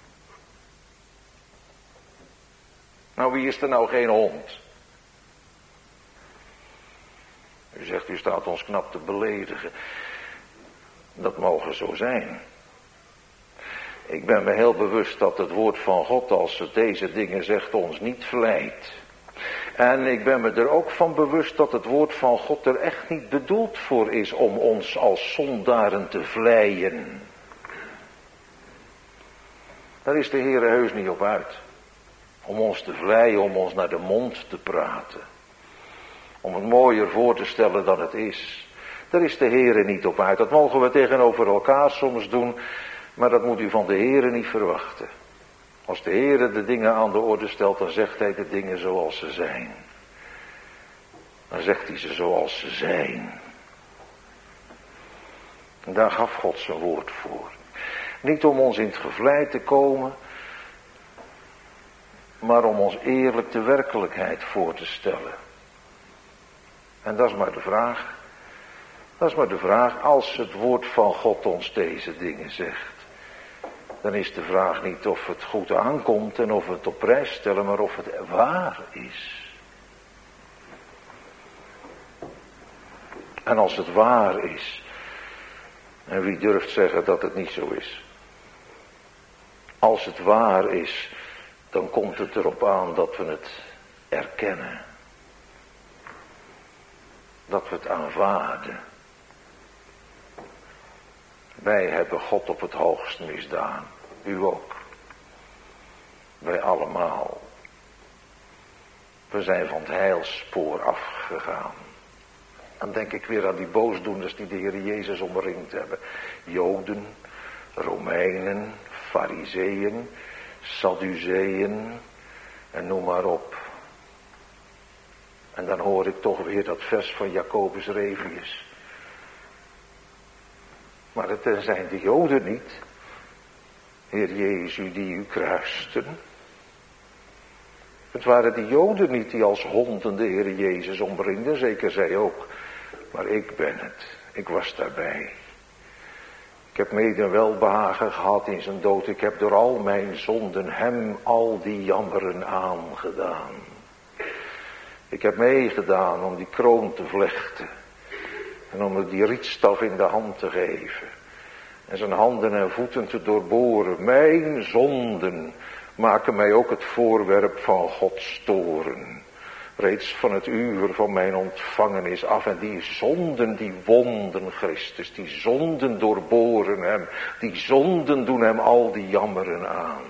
Nou, wie is er nou geen hond? U zegt, u staat ons knap te beledigen. Dat mogen zo zijn. Ik ben me heel bewust dat het woord van God, als het deze dingen zegt, ons niet vleidt. En ik ben me er ook van bewust dat het woord van God er echt niet bedoeld voor is om ons als zondaren te vleien. Daar is de Heer heus niet op uit. Om ons te vleien, om ons naar de mond te praten. Om het mooier voor te stellen dan het is. Daar is de Heer niet op uit. Dat mogen we tegenover elkaar soms doen. Maar dat moet u van de Heer niet verwachten. Als de Heer de dingen aan de orde stelt, dan zegt hij de dingen zoals ze zijn. Dan zegt hij ze zoals ze zijn. En daar gaf God zijn woord voor. Niet om ons in het gevlei te komen, maar om ons eerlijk de werkelijkheid voor te stellen. En dat is maar de vraag. Dat is maar de vraag, als het woord van God ons deze dingen zegt. Dan is de vraag niet of het goed aankomt en of we het op prijs stellen, maar of het waar is. En als het waar is, En wie durft zeggen dat het niet zo is? Als het waar is, dan komt het erop aan dat we het erkennen. Dat we het aanvaarden. Wij hebben God op het hoogst misdaan. U ook. Wij allemaal. We zijn van het heilspoor afgegaan. Dan denk ik weer aan die boosdoeners die de Heer Jezus omringd hebben. Joden, Romeinen, Farizeeën, Sadduceeën en noem maar op. En dan hoor ik toch weer dat vers van Jacobus Revius. Maar het zijn de Joden niet. Heer Jezus die u kruisten. Het waren de Joden niet die als honden de Heer Jezus omringden, zeker zij ook. Maar ik ben het. Ik was daarbij. Ik heb mede welbehagen gehad in zijn dood. Ik heb door al mijn zonden hem al die jammeren aangedaan. Ik heb meegedaan om die kroon te vlechten. En om die rietstaf in de hand te geven. En zijn handen en voeten te doorboren. Mijn zonden maken mij ook het voorwerp van Gods toorn. Reeds van het uur van mijn ontvangenis af. En die zonden die wonden Christus. Die zonden doorboren hem. Die zonden doen hem al die jammeren aan.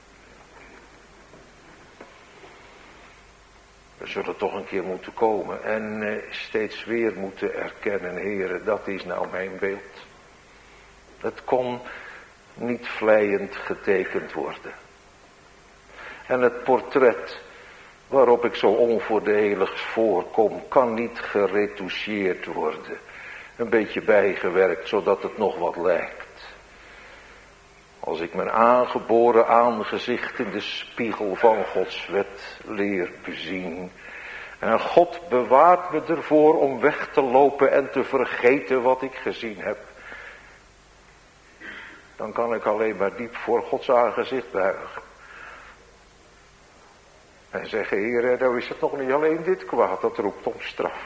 We zullen toch een keer moeten komen. En steeds weer moeten erkennen. Heren, dat is nou mijn beeld. Het kon niet vleiend getekend worden. En het portret waarop ik zo onvoordelig voorkom, kan niet geretoucheerd worden. Een beetje bijgewerkt, zodat het nog wat lijkt. Als ik mijn aangeboren aangezicht in de spiegel van Gods wet leer bezien. En God bewaart me ervoor om weg te lopen en te vergeten wat ik gezien heb. Dan kan ik alleen maar diep voor Gods aangezicht buigen. En zeggen, Heer, nou is het nog niet alleen dit kwaad dat roept om straf.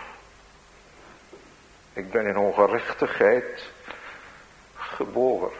Ik ben in ongerechtigheid geboren.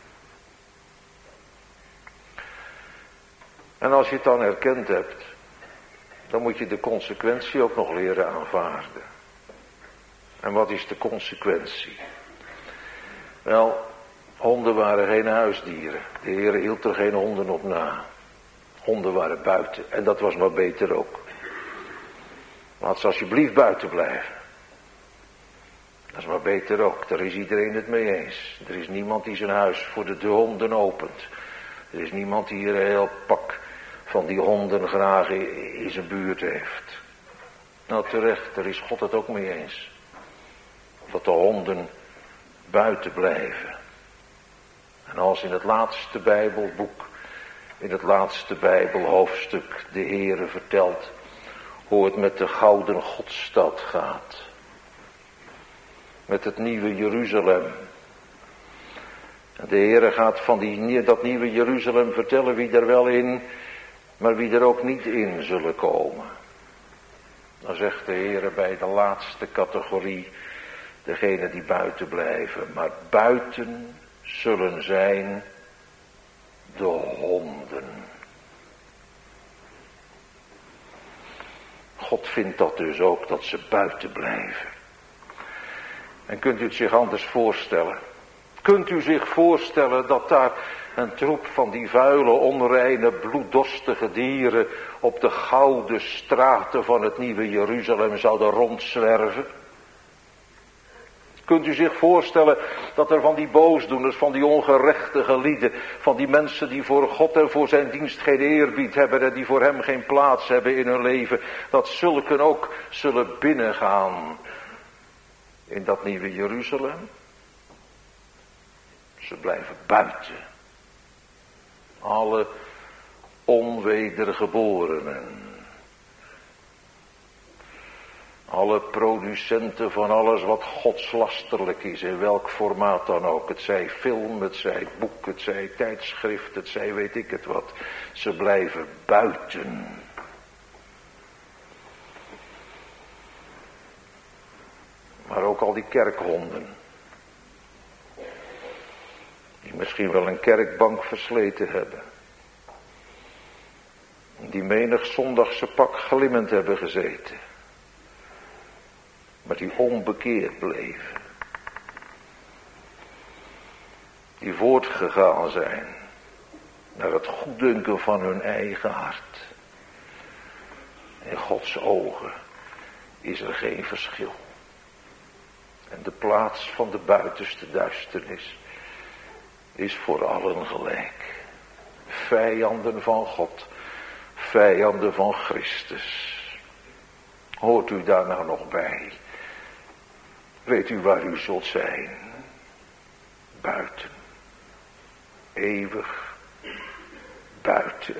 En als je het dan erkend hebt, dan moet je de consequentie ook nog leren aanvaarden. En wat is de consequentie? Wel, honden waren geen huisdieren. De Heer hield er geen honden op na. Honden waren buiten. En dat was maar beter ook. Laat ze alsjeblieft buiten blijven. Dat is maar beter ook. Daar is iedereen het mee eens. Er is niemand die zijn huis voor de honden opent. Er is niemand die hier een heel pak van die honden graag in zijn buurt heeft. Nou terecht, daar is God het ook mee eens. Dat de honden buiten blijven. En als in het laatste Bijbelboek, in het laatste Bijbelhoofdstuk, de Heere vertelt hoe het met de gouden Godstad gaat. Met het nieuwe Jeruzalem. En de Heere gaat van dat nieuwe Jeruzalem vertellen wie er wel in, maar wie er ook niet in zullen komen. Dan zegt de Heere bij de laatste categorie, degene die buiten blijven. Maar buiten zullen zijn de honden. God vindt dat dus ook, dat ze buiten blijven. En kunt u het zich anders voorstellen? Kunt u zich voorstellen dat daar een troep van die vuile, onreine, bloeddorstige dieren op de gouden straten van het nieuwe Jeruzalem zouden rondzwerven? Kunt u zich voorstellen dat er van die boosdoeners, van die ongerechtige lieden, van die mensen die voor God en voor zijn dienst geen eerbied hebben en die voor hem geen plaats hebben in hun leven, dat zulken ook zullen binnengaan in dat nieuwe Jeruzalem? Ze blijven buiten. Alle onwedergeborenen. Alle producenten van alles wat godslasterlijk is, in welk formaat dan ook. Het zij film, het zij boek, het zij tijdschrift, het zij weet ik het wat. Ze blijven buiten. Maar ook al die kerkhonden. misschien wel een kerkbank versleten hebben. Die menig zondagse pak glimmend hebben gezeten. Maar die onbekeerd bleven. Die voortgegaan zijn naar het goeddunken van hun eigen hart. In Gods ogen is er geen verschil. En de plaats van de buitenste duisternis is voor allen gelijk. Vijanden van God, vijanden van Christus. Hoort u daar nou nog bij? Weet u waar u zult zijn? Buiten. Eeuwig buiten.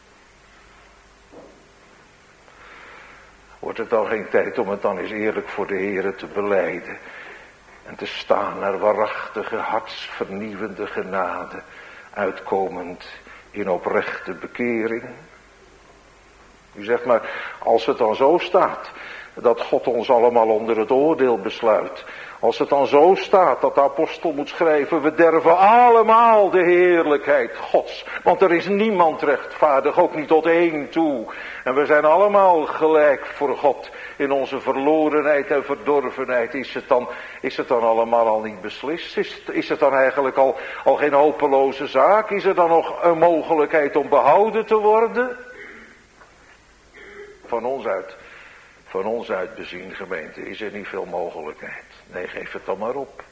Wordt het dan geen tijd om het dan eens eerlijk voor de Heere te belijden en te staan naar waarachtige, hartsvernieuwende genade, uitkomend in oprechte bekering? U zegt maar, als het dan zo staat, dat God ons allemaal onder het oordeel besluit. Als het dan zo staat dat de apostel moet schrijven, we derven allemaal de heerlijkheid Gods. Want er is niemand rechtvaardig, ook niet tot één toe. En we zijn allemaal gelijk voor God in onze verlorenheid en verdorvenheid. Is het dan allemaal al niet beslist? Is het dan eigenlijk al geen hopeloze zaak? Is er dan nog een mogelijkheid om behouden te worden? Van ons uit bezien, gemeente, is er niet veel mogelijkheid. Nee, geef het dan maar op.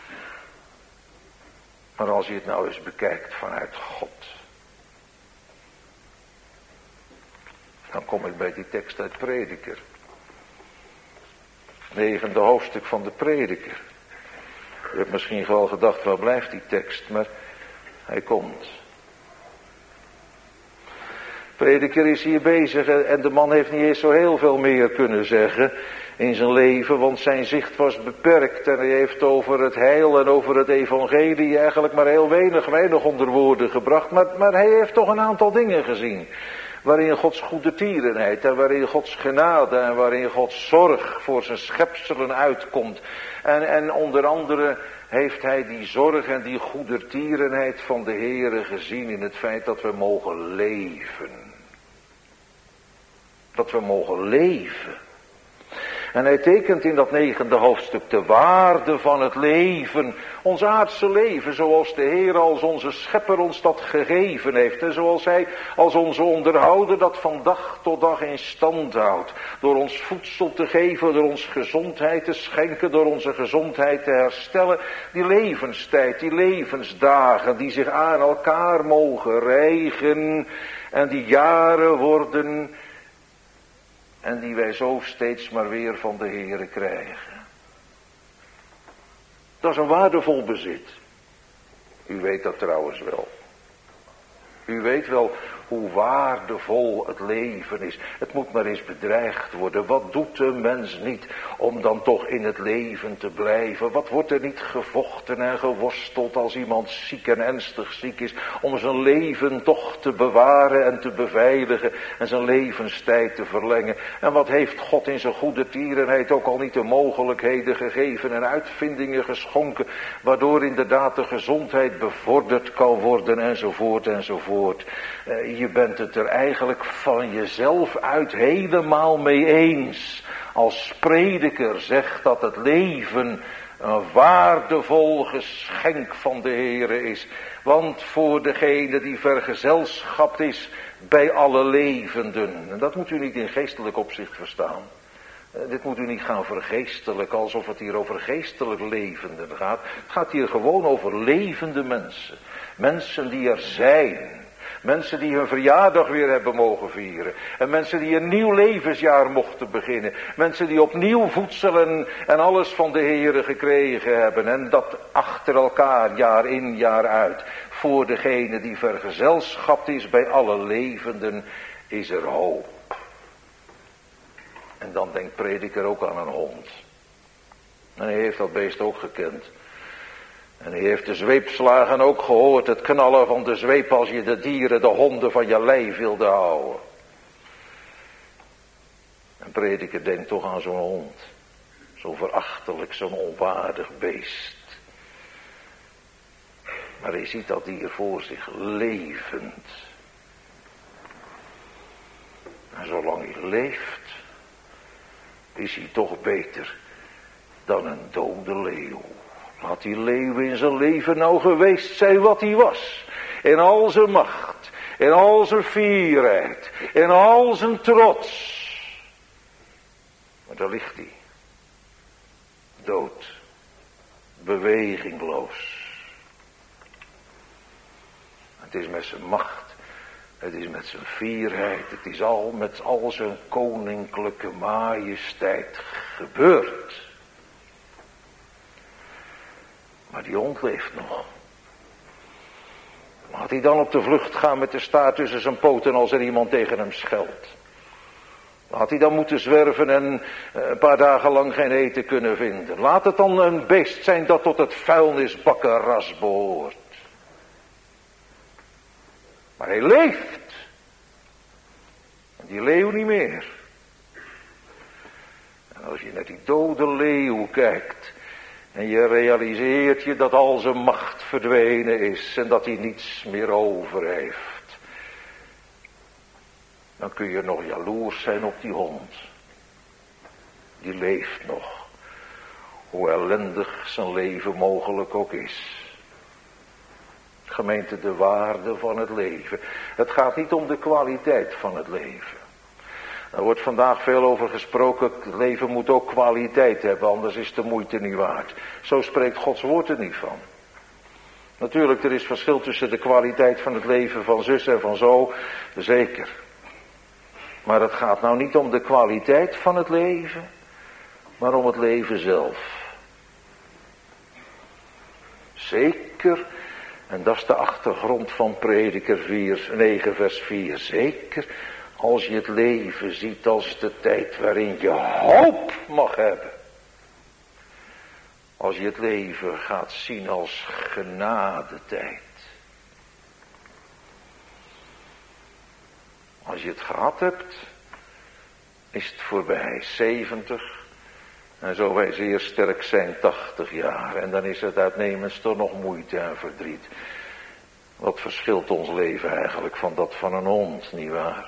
Maar als je het nou eens bekijkt vanuit God, dan kom ik bij die tekst uit Prediker. 9e hoofdstuk van de Prediker. U hebt misschien wel gedacht, waar blijft die tekst? Maar hij komt. Prediker is hier bezig en de man heeft niet eens zo heel veel meer kunnen zeggen in zijn leven, want zijn zicht was beperkt en hij heeft over het heil en over het evangelie eigenlijk maar heel weinig onder woorden gebracht, maar hij heeft toch een aantal dingen gezien, waarin Gods goedertierenheid en waarin Gods genade en waarin Gods zorg voor zijn schepselen uitkomt. En onder andere heeft hij die zorg en die goedertierenheid van de Heere gezien in het feit dat we mogen leven. Dat we mogen leven. En hij tekent in dat 9e hoofdstuk de waarde van het leven. Ons aardse leven zoals de Heer als onze schepper ons dat gegeven heeft. En zoals hij als onze onderhouder dat van dag tot dag in stand houdt. Door ons voedsel te geven, door ons gezondheid te schenken, door onze gezondheid te herstellen. Die levenstijd, die levensdagen die zich aan elkaar mogen rijgen. En die jaren worden en die wij zo steeds maar weer van de Heere krijgen. Dat is een waardevol bezit. U weet dat trouwens wel. U weet wel hoe waardevol het leven is. Het moet maar eens bedreigd worden. Wat doet de mens niet om dan toch in het leven te blijven? Wat wordt er niet gevochten en geworsteld als iemand ziek en ernstig ziek is, om zijn leven toch te bewaren en te beveiligen en zijn levenstijd te verlengen? En wat heeft God in zijn goedertierenheid ook al niet de mogelijkheden gegeven en uitvindingen geschonken, waardoor inderdaad de gezondheid bevorderd kan worden enzovoort enzovoort. Je bent het er eigenlijk van jezelf uit helemaal mee eens. Als prediker zegt dat het leven een waardevol geschenk van de Heere is. Want voor degene die vergezelschapt is bij alle levenden. En dat moet u niet in geestelijk opzicht verstaan. Dit moet u niet gaan vergeestelijken alsof het hier over geestelijk levenden gaat. Het gaat hier gewoon over levende mensen. Mensen die er zijn. Mensen die hun verjaardag weer hebben mogen vieren. En mensen die een nieuw levensjaar mochten beginnen. Mensen die opnieuw voedsel en alles van de Heere gekregen hebben. En dat achter elkaar, jaar in, jaar uit. Voor degene die vergezelschapt is bij alle levenden, is er hoop. En dan denkt prediker ook aan een hond. En hij heeft dat beest ook gekend. En hij heeft de zweepslagen ook gehoord, het knallen van de zweep als je de dieren, de honden van je lijf wilde houden. En prediker denkt toch aan zo'n hond. Zo verachtelijk, zo'n onwaardig beest. Maar hij ziet dat dier voor zich levend. En zolang hij leeft, is hij toch beter dan een dode leeuw. Laat die leeuw in zijn leven nou geweest zijn wat hij was. In al zijn macht, in al zijn fierheid, in al zijn trots. Maar daar ligt hij. Dood. Bewegingloos. Het is met zijn macht. Het is met zijn fierheid. Het is al met al zijn koninklijke majesteit gebeurd. Maar die hond leeft nog. Laat hij dan op de vlucht gaan met de staart tussen zijn poten als er iemand tegen hem scheldt. Laat hij dan moeten zwerven en een paar dagen lang geen eten kunnen vinden. Laat het dan een beest zijn dat tot het vuilnisbakkenras behoort. Maar hij leeft. En die leeuw niet meer. En als je naar die dode leeuw kijkt en je realiseert je dat al zijn macht verdwenen is en dat hij niets meer over heeft, dan kun je nog jaloers zijn op die hond. Die leeft nog. Hoe ellendig zijn leven mogelijk ook is. Gemeente, de waarde van het leven. Het gaat niet om de kwaliteit van het leven. Er wordt vandaag veel over gesproken. Het leven moet ook kwaliteit hebben, anders is de moeite niet waard. Zo spreekt Gods woord er niet van. Natuurlijk, er is verschil tussen de kwaliteit van het leven van zus en van zo. Zeker. Maar het gaat nou niet om de kwaliteit van het leven, maar om het leven zelf. Zeker, en dat is de achtergrond van Prediker 9 vers 4. Zeker, als je het leven ziet als de tijd waarin je hoop mag hebben. Als je het leven gaat zien als genadetijd. Als je het gehad hebt, is het voorbij. 70. En zo wij zeer sterk zijn 80 jaar. En dan is het uitnemens toch nog moeite en verdriet. Wat verschilt ons leven eigenlijk van dat van een hond, nietwaar?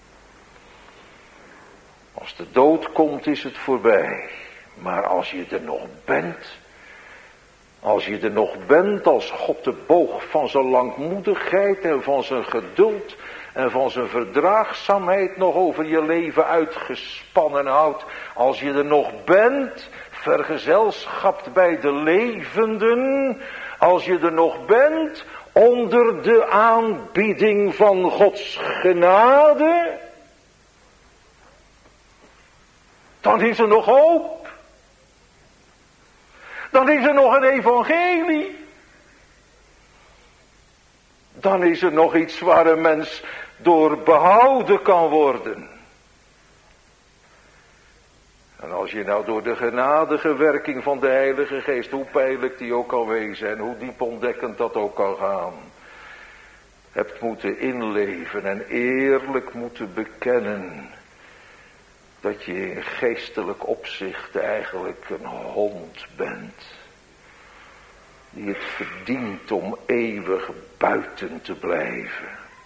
Als de dood komt is het voorbij. Maar als je er nog bent. Als je er nog bent, als God de boog van zijn langmoedigheid en van zijn geduld en van zijn verdraagzaamheid nog over je leven uitgespannen houdt. Als je er nog bent, vergezelschapt bij de levenden. Als je er nog bent, onder de aanbieding van Gods genade. Dan is er nog hoop. Dan is er nog een evangelie. Dan is er nog iets waar een mens door behouden kan worden. En als je nou door de genadige werking van de Heilige Geest, hoe pijnlijk die ook kan wezen en hoe diep ontdekkend dat ook kan gaan, hebt moeten inleven en eerlijk moeten bekennen dat je in geestelijk opzicht eigenlijk een hond bent. Die het verdient om eeuwig buiten te blijven.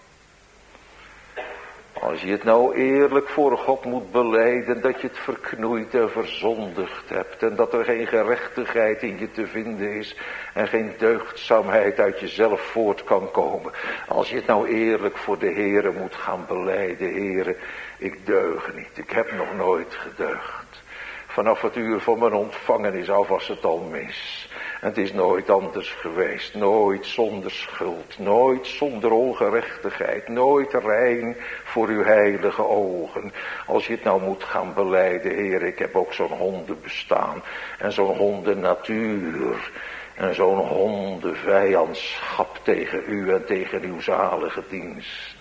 Als je het nou eerlijk voor God moet belijden dat je het verknoeid en verzondigd hebt. En dat er geen gerechtigheid in je te vinden is. En geen deugdzaamheid uit jezelf voort kan komen. Als je het nou eerlijk voor de Heere moet gaan belijden. Heere, ik deug niet. Ik heb nog nooit gedeugd. Vanaf het uur van mijn ontvangenis af was het al mis. En het is nooit anders geweest. Nooit zonder schuld. Nooit zonder ongerechtigheid. Nooit rein voor uw heilige ogen. Als je het nou moet gaan belijden. Heer, ik heb ook zo'n hondenbestaan. En zo'n hondennatuur. En zo'n hondenvijandschap tegen u en tegen uw zalige dienst.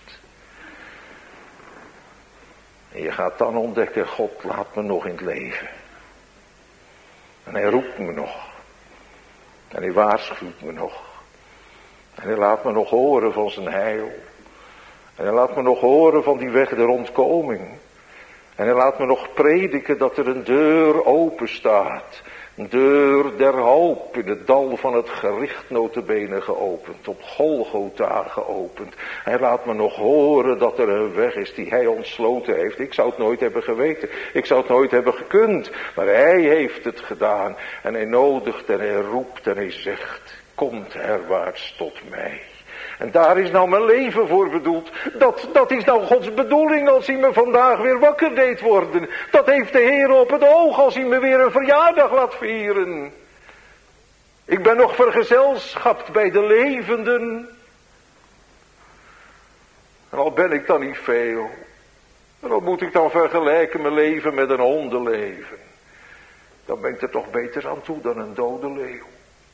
En je gaat dan ontdekken, God laat me nog in het leven. En hij roept me nog. En hij waarschuwt me nog. En hij laat me nog horen van zijn heil. En hij laat me nog horen van die weg der ontkoming. En hij laat me nog prediken dat er een deur open staat Deur der hoop in het dal van het gericht notabene geopend. Op Golgotha geopend. Hij laat me nog horen dat er een weg is die hij ontsloten heeft. Ik zou het nooit hebben geweten. Ik zou het nooit hebben gekund. Maar hij heeft het gedaan. En hij nodigt en hij roept en hij zegt. Komt herwaarts tot mij. En daar is nou mijn leven voor bedoeld. Dat is nou Gods bedoeling als hij me vandaag weer wakker deed worden. Dat heeft de Heer op het oog als hij me weer een verjaardag laat vieren. Ik ben nog vergezelschapt bij de levenden. En al ben ik dan niet veel. En al moet ik dan vergelijken mijn leven met een hondenleven. Dan ben ik er toch beter aan toe dan een dode leeuw.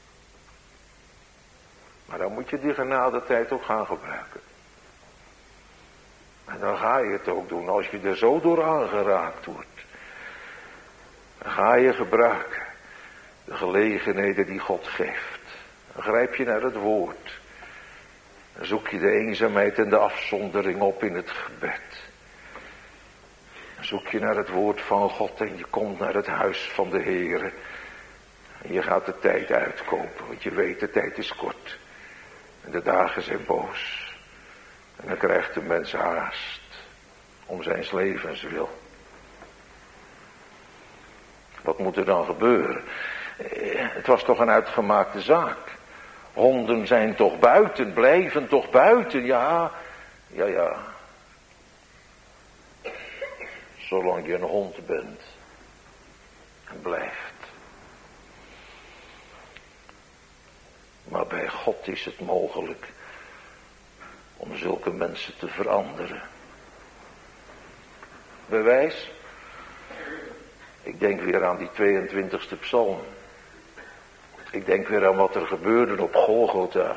Maar dan moet je die genadetijd ook gaan gebruiken. En dan ga je het ook doen als je er zo door aangeraakt wordt. Dan ga je gebruiken de gelegenheden die God geeft. Dan grijp je naar het woord. Dan zoek je de eenzaamheid en de afzondering op in het gebed. Dan zoek je naar het woord van God en je komt naar het huis van de Heere. En je gaat de tijd uitkopen, want je weet de tijd is kort. En de dagen zijn boos. En dan krijgt de mens haast. Om zijn levens wil. Wat moet er dan gebeuren? Het was toch een uitgemaakte zaak. Honden zijn toch buiten. Blijven toch buiten. Ja. Zolang je een hond bent. En blijft. Maar bij God is het mogelijk om zulke mensen te veranderen. Bewijs? Ik denk weer aan die 22e psalm. Ik denk weer aan wat er gebeurde op Golgotha.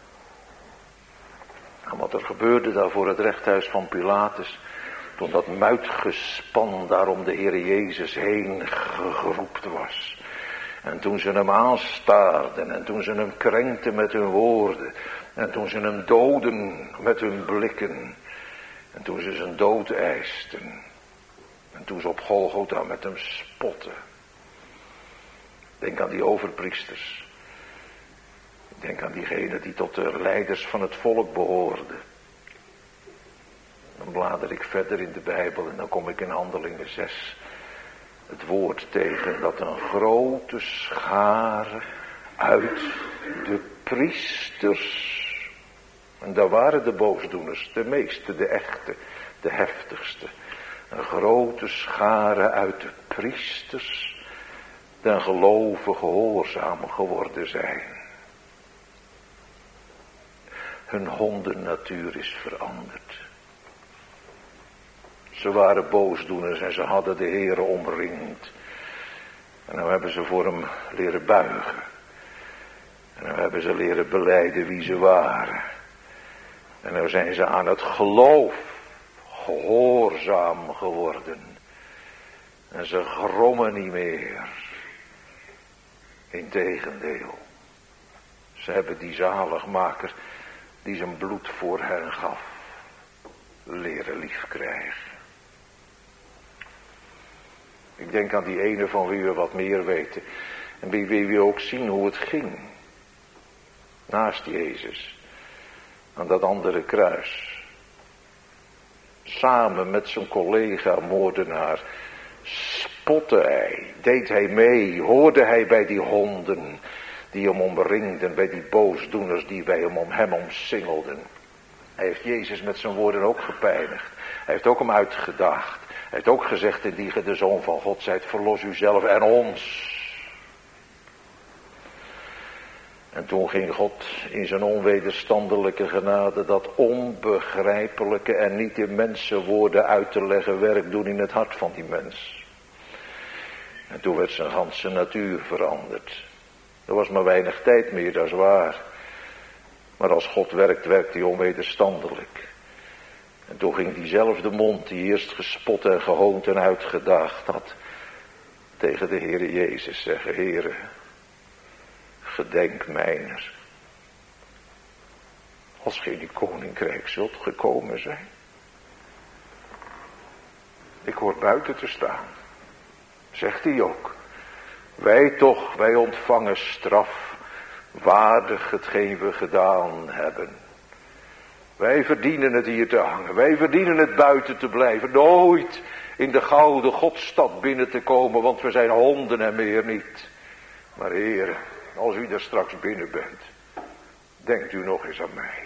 Aan wat er gebeurde daar voor het rechthuis van Pilatus. Toen dat muitgespan daar om de Heer Jezus heen geroepen was. En toen ze hem aanstaarden en toen ze hem krenkten met hun woorden. En toen ze hem doden met hun blikken. En toen ze zijn dood eisten. En toen ze op Golgotha met hem spotten. Denk aan die overpriesters. Denk aan diegenen die tot de leiders van het volk behoorden. Dan blader ik verder in de Bijbel en dan kom ik in Handelingen 6. Het woord tegen dat een grote schare uit de priesters. En daar waren de boosdoeners, de meeste, de echte, de heftigste. Een grote schare uit de priesters den geloven gehoorzaam geworden zijn. Hun hondennatuur is veranderd. Ze waren boosdoeners en ze hadden de Heere omringd. En nu hebben ze voor hem leren buigen. En nu hebben ze leren belijden wie ze waren. En nu zijn ze aan het geloof gehoorzaam geworden. En ze grommen niet meer. Integendeel. Ze hebben die zaligmaker die zijn bloed voor hen gaf, leren lief krijgen. Ik denk aan die ene van wie we wat meer weten. En bij wie we ook zien hoe het ging. Naast Jezus. Aan dat andere kruis. Samen met zijn collega moordenaar. Spotte hij. Deed hij mee. Hoorde hij bij die honden. Die hem omringden. Bij die boosdoeners die bij hem omsingelden. Hij heeft Jezus met zijn woorden ook gepijnigd. Hij heeft ook hem uitgedaagd. Hij heeft ook gezegd, indien ge de Zoon van God zijt, verlos uzelf en ons. En toen ging God in zijn onwederstandelijke genade dat onbegrijpelijke en niet in mensenwoorden uit te leggen werk doen in het hart van die mens. En toen werd zijn ganse natuur veranderd. Er was maar weinig tijd meer, dat is waar. Maar als God werkt, werkt hij onwederstandelijk. En toen ging diezelfde mond die eerst gespot en gehoond en uitgedaagd had, tegen de Heere Jezus zeggen, Heere, gedenk mijner. Als gij in die koninkrijk zult gekomen zijn. Ik hoor buiten te staan. Zegt hij ook. Wij toch, wij ontvangen straf, waardig hetgeen we gedaan hebben. Wij verdienen het hier te hangen, wij verdienen het buiten te blijven, nooit in de gouden Godstad binnen te komen, want we zijn honden en meer niet. Maar Heer, als u er straks binnen bent, denkt u nog eens aan mij.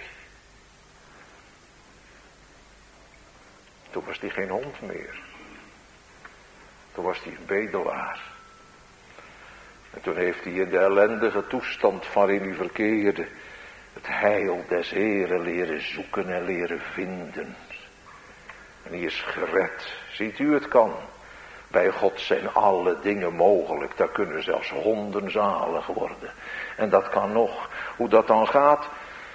Toen was hij geen hond meer. Toen was hij een bedelaar. En toen heeft hij in de ellendige toestand waarin hij verkeerde, het heil des Heren leren zoeken en leren vinden. En hij is gered. Ziet u, het kan. Bij God zijn alle dingen mogelijk. Daar kunnen zelfs honden zalig worden. En dat kan nog. Hoe dat dan gaat.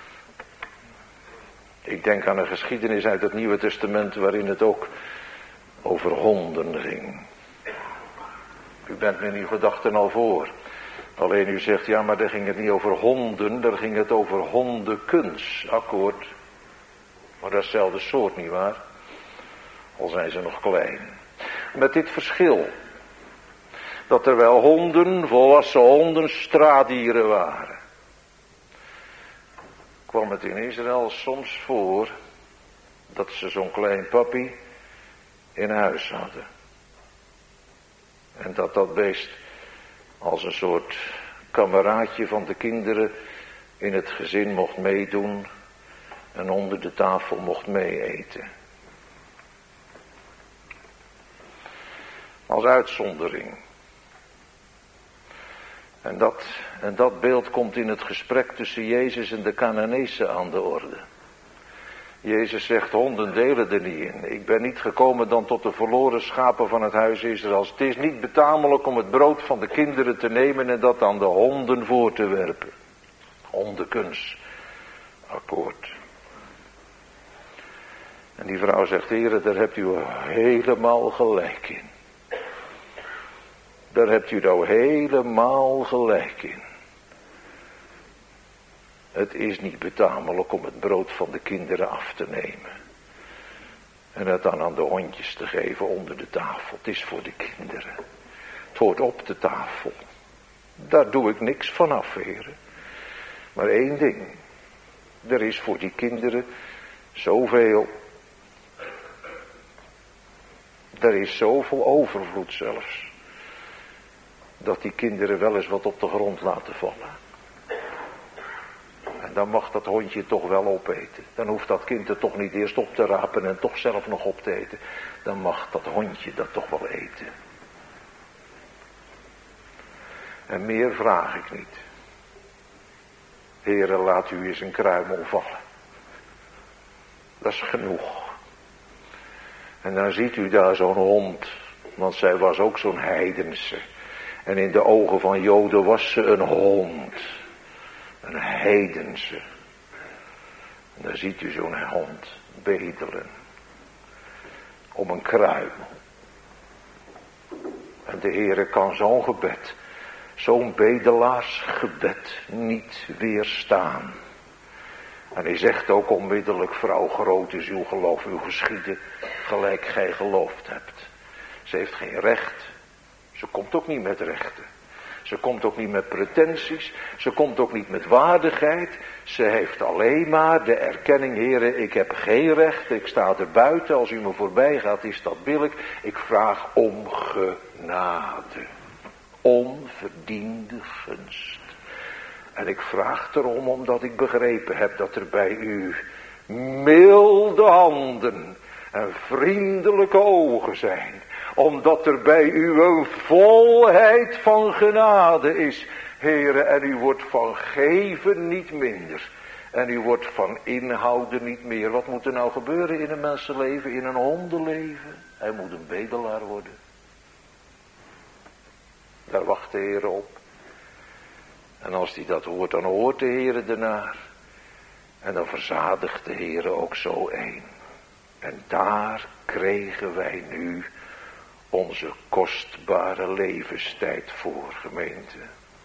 Ik denk aan een geschiedenis uit het Nieuwe Testament waarin het ook over honden ging. U bent me in uw gedachten al voor. Alleen u zegt, ja, maar daar ging het niet over honden, daar ging het over hondenkunst, akkoord. Maar dat is hetzelfde soort, nietwaar? Al zijn ze nog klein. Met dit verschil. Dat er wel honden, volwassen honden, straatdieren waren. Kwam het in Israël soms voor dat ze zo'n klein pappie in huis hadden. En dat beest als een soort kameraadje van de kinderen in het gezin mocht meedoen en onder de tafel mocht meeeten. Als uitzondering. En dat beeld komt in het gesprek tussen Jezus en de Cananezen aan de orde. Jezus zegt, honden delen er niet in. Ik ben niet gekomen dan tot de verloren schapen van het huis Israëls. Het is niet betamelijk om het brood van de kinderen te nemen en dat aan de honden voor te werpen. Hondenkunst. Akkoord. En die vrouw zegt, Heere, daar hebt u helemaal gelijk in. Daar hebt u nou helemaal gelijk in. Het is niet betamelijk om het brood van de kinderen af te nemen. En het dan aan de hondjes te geven onder de tafel. Het is voor de kinderen. Het hoort op de tafel. Daar doe ik niks van af, heren. Maar één ding. Er is voor die kinderen zoveel. Er is zoveel overvloed zelfs. Dat die kinderen wel eens wat op de grond laten vallen. En dan mag dat hondje toch wel opeten. Dan hoeft dat kind het toch niet eerst op te rapen en toch zelf nog op te eten. Dan mag dat hondje dat toch wel eten. En meer vraag ik niet. Heere, laat u eens een kruimel vallen. Dat is genoeg. En dan ziet u daar zo'n hond. Want zij was ook zo'n heidense. En in de ogen van Joden was ze een hond. Een heidense. En dan ziet u zo'n hond bedelen. Om een kruimel. En de Heere kan zo'n gebed. Zo'n bedelaarsgebed niet weerstaan. En hij zegt ook onmiddellijk, vrouw, groot is uw geloof, uw geschieden, gelijk gij geloofd hebt. Ze heeft geen recht. Ze komt ook niet met rechten. Ze komt ook niet met pretenties. Ze komt ook niet met waardigheid. Ze heeft alleen maar de erkenning, Heere, ik heb geen recht. Ik sta er buiten. Als u me voorbij gaat, is dat billig. Ik vraag om genade. Onverdiende gunst. En ik vraag erom omdat ik begrepen heb dat er bij u milde handen en vriendelijke ogen zijn. Omdat er bij u een volheid van genade is. Heere, en u wordt van geven niet minder. En u wordt van inhouden niet meer. Wat moet er nou gebeuren in een mensenleven, in een hondenleven? Hij moet een bedelaar worden. Daar wacht de Heer op. En als hij dat hoort, dan hoort de Heer ernaar. En dan verzadigt de Heer ook zo een. En daar kregen wij nu onze kostbare levenstijd voor, gemeente.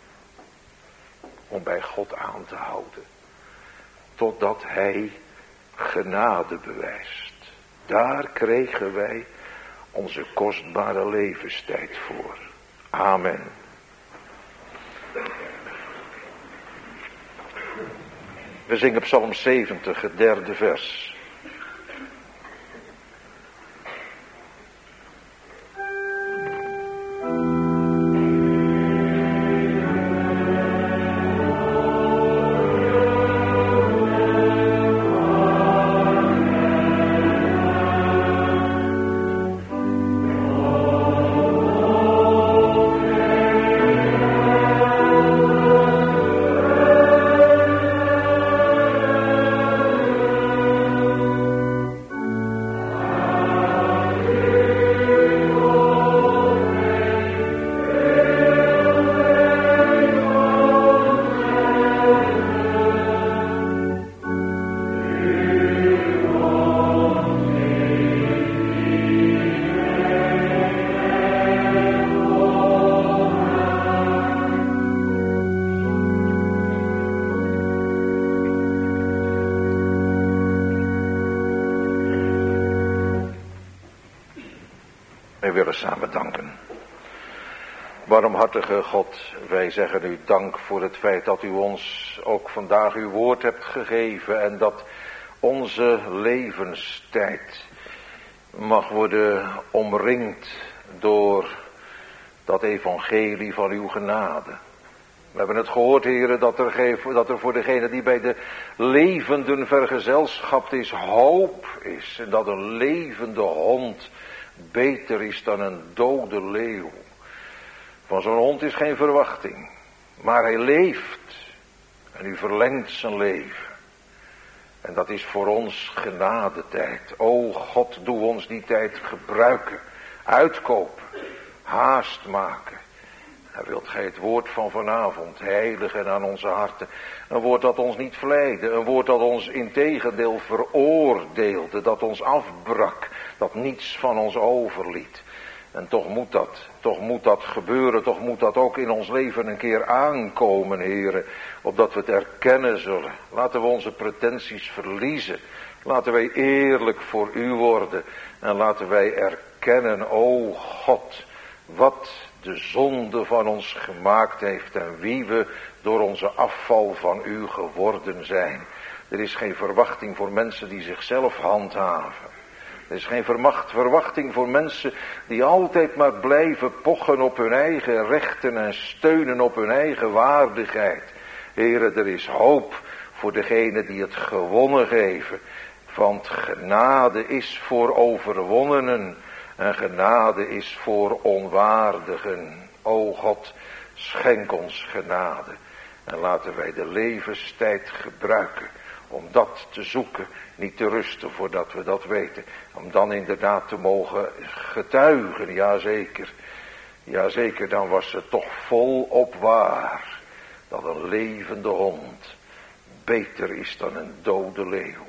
Om bij God aan te houden. Totdat hij genade bewijst. Daar kregen wij onze kostbare levenstijd voor. Amen. We zingen Psalm 70, het 3e vers. Wij willen samen danken. Barmhartige God, wij zeggen u dank voor het feit dat u ons ook vandaag uw woord hebt gegeven en dat onze levenstijd mag worden omringd door dat evangelie van uw genade. We hebben het gehoord, heren, dat er voor degene die bij de levenden vergezelschapt is, hoop is. En dat een levende hond beter is dan een dode leeuw. Van zo'n hond is geen verwachting. Maar hij leeft. En u verlengt zijn leven. En dat is voor ons genadetijd. O God, doe ons die tijd gebruiken. Uitkopen. Haast maken. En wilt gij het woord van vanavond heiligen aan onze harten. Een woord dat ons niet vleide. Een woord dat ons integendeel veroordeelde. Dat ons afbrak. Dat niets van ons overliet. En toch moet dat gebeuren. Toch moet dat ook in ons leven een keer aankomen, heren. Opdat we het erkennen zullen. Laten we onze pretenties verliezen. Laten wij eerlijk voor u worden. En laten wij erkennen, o God, wat de zonde van ons gemaakt heeft en wie we door onze afval van u geworden zijn. Er is geen verwachting voor mensen die zichzelf handhaven. Er is geen verwachting voor mensen die altijd maar blijven pochen op hun eigen rechten en steunen op hun eigen waardigheid. Heren, er is hoop voor degenen die het gewonnen geven. Want genade is voor overwonnenen en genade is voor onwaardigen. O God, schenk ons genade en laten wij de levenstijd gebruiken om dat te zoeken, niet te rusten voordat we dat weten. Om dan inderdaad te mogen getuigen, jazeker. Jazeker, dan was het toch volop waar dat een levende hond beter is dan een dode leeuw.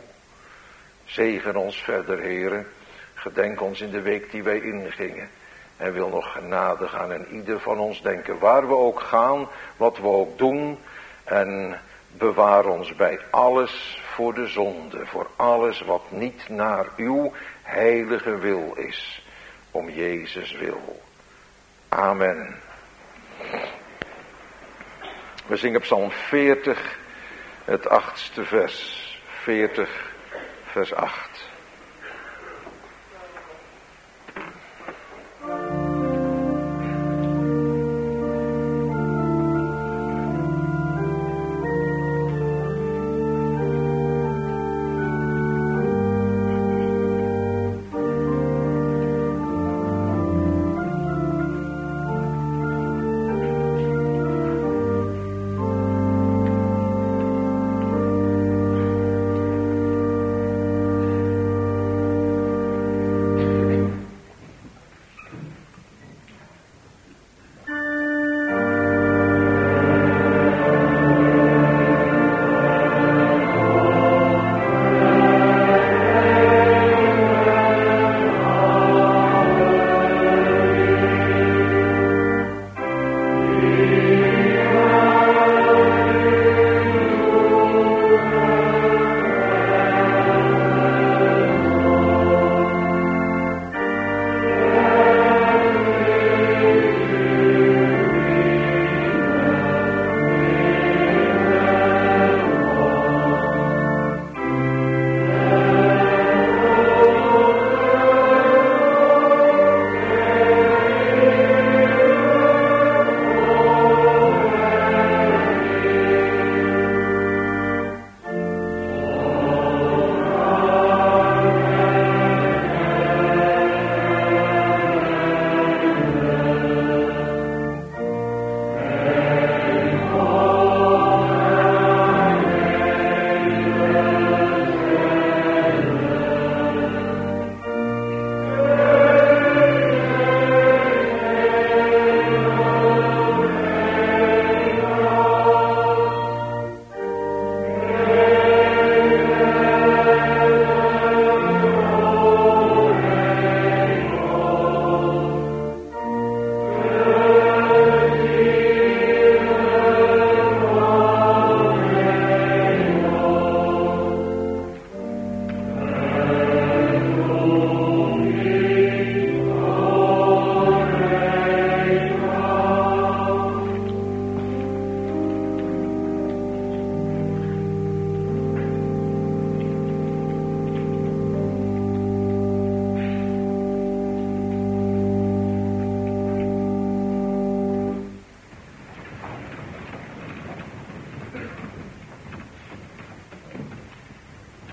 Zegen ons verder, heren. Gedenk ons in de week die wij ingingen. En wil nog genade gaan en ieder van ons denken, waar we ook gaan, wat we ook doen. En bewaar ons bij alles voor de zonde, voor alles wat niet naar uw heilige wil is, om Jezus wil. Amen. We zingen Psalm 40, het 8e vers. 40, vers 8.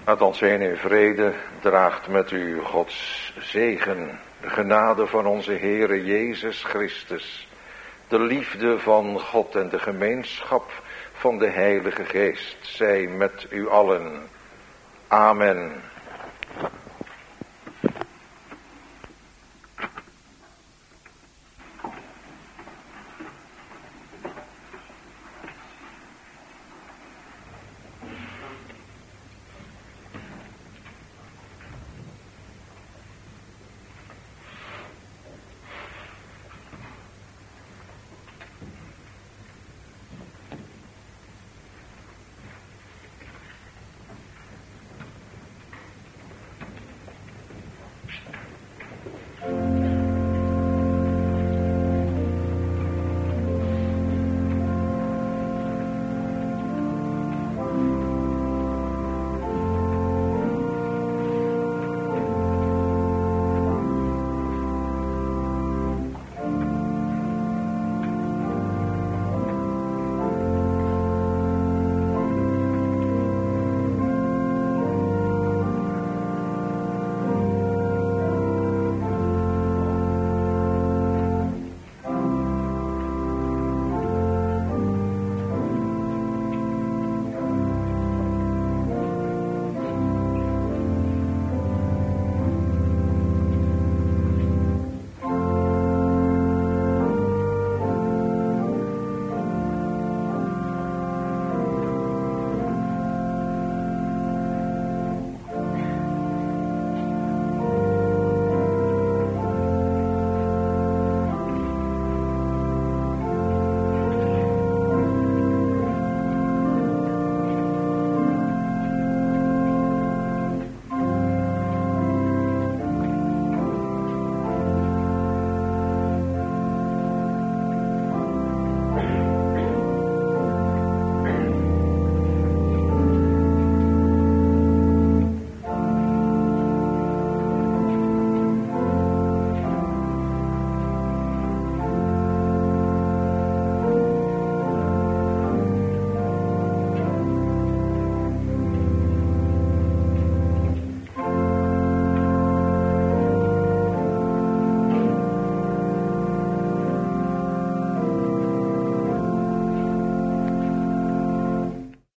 Laat ons zijn in vrede, draagt met u Gods zegen, de genade van onze Heere Jezus Christus, de liefde van God en de gemeenschap van de Heilige Geest, zij met u allen. Amen.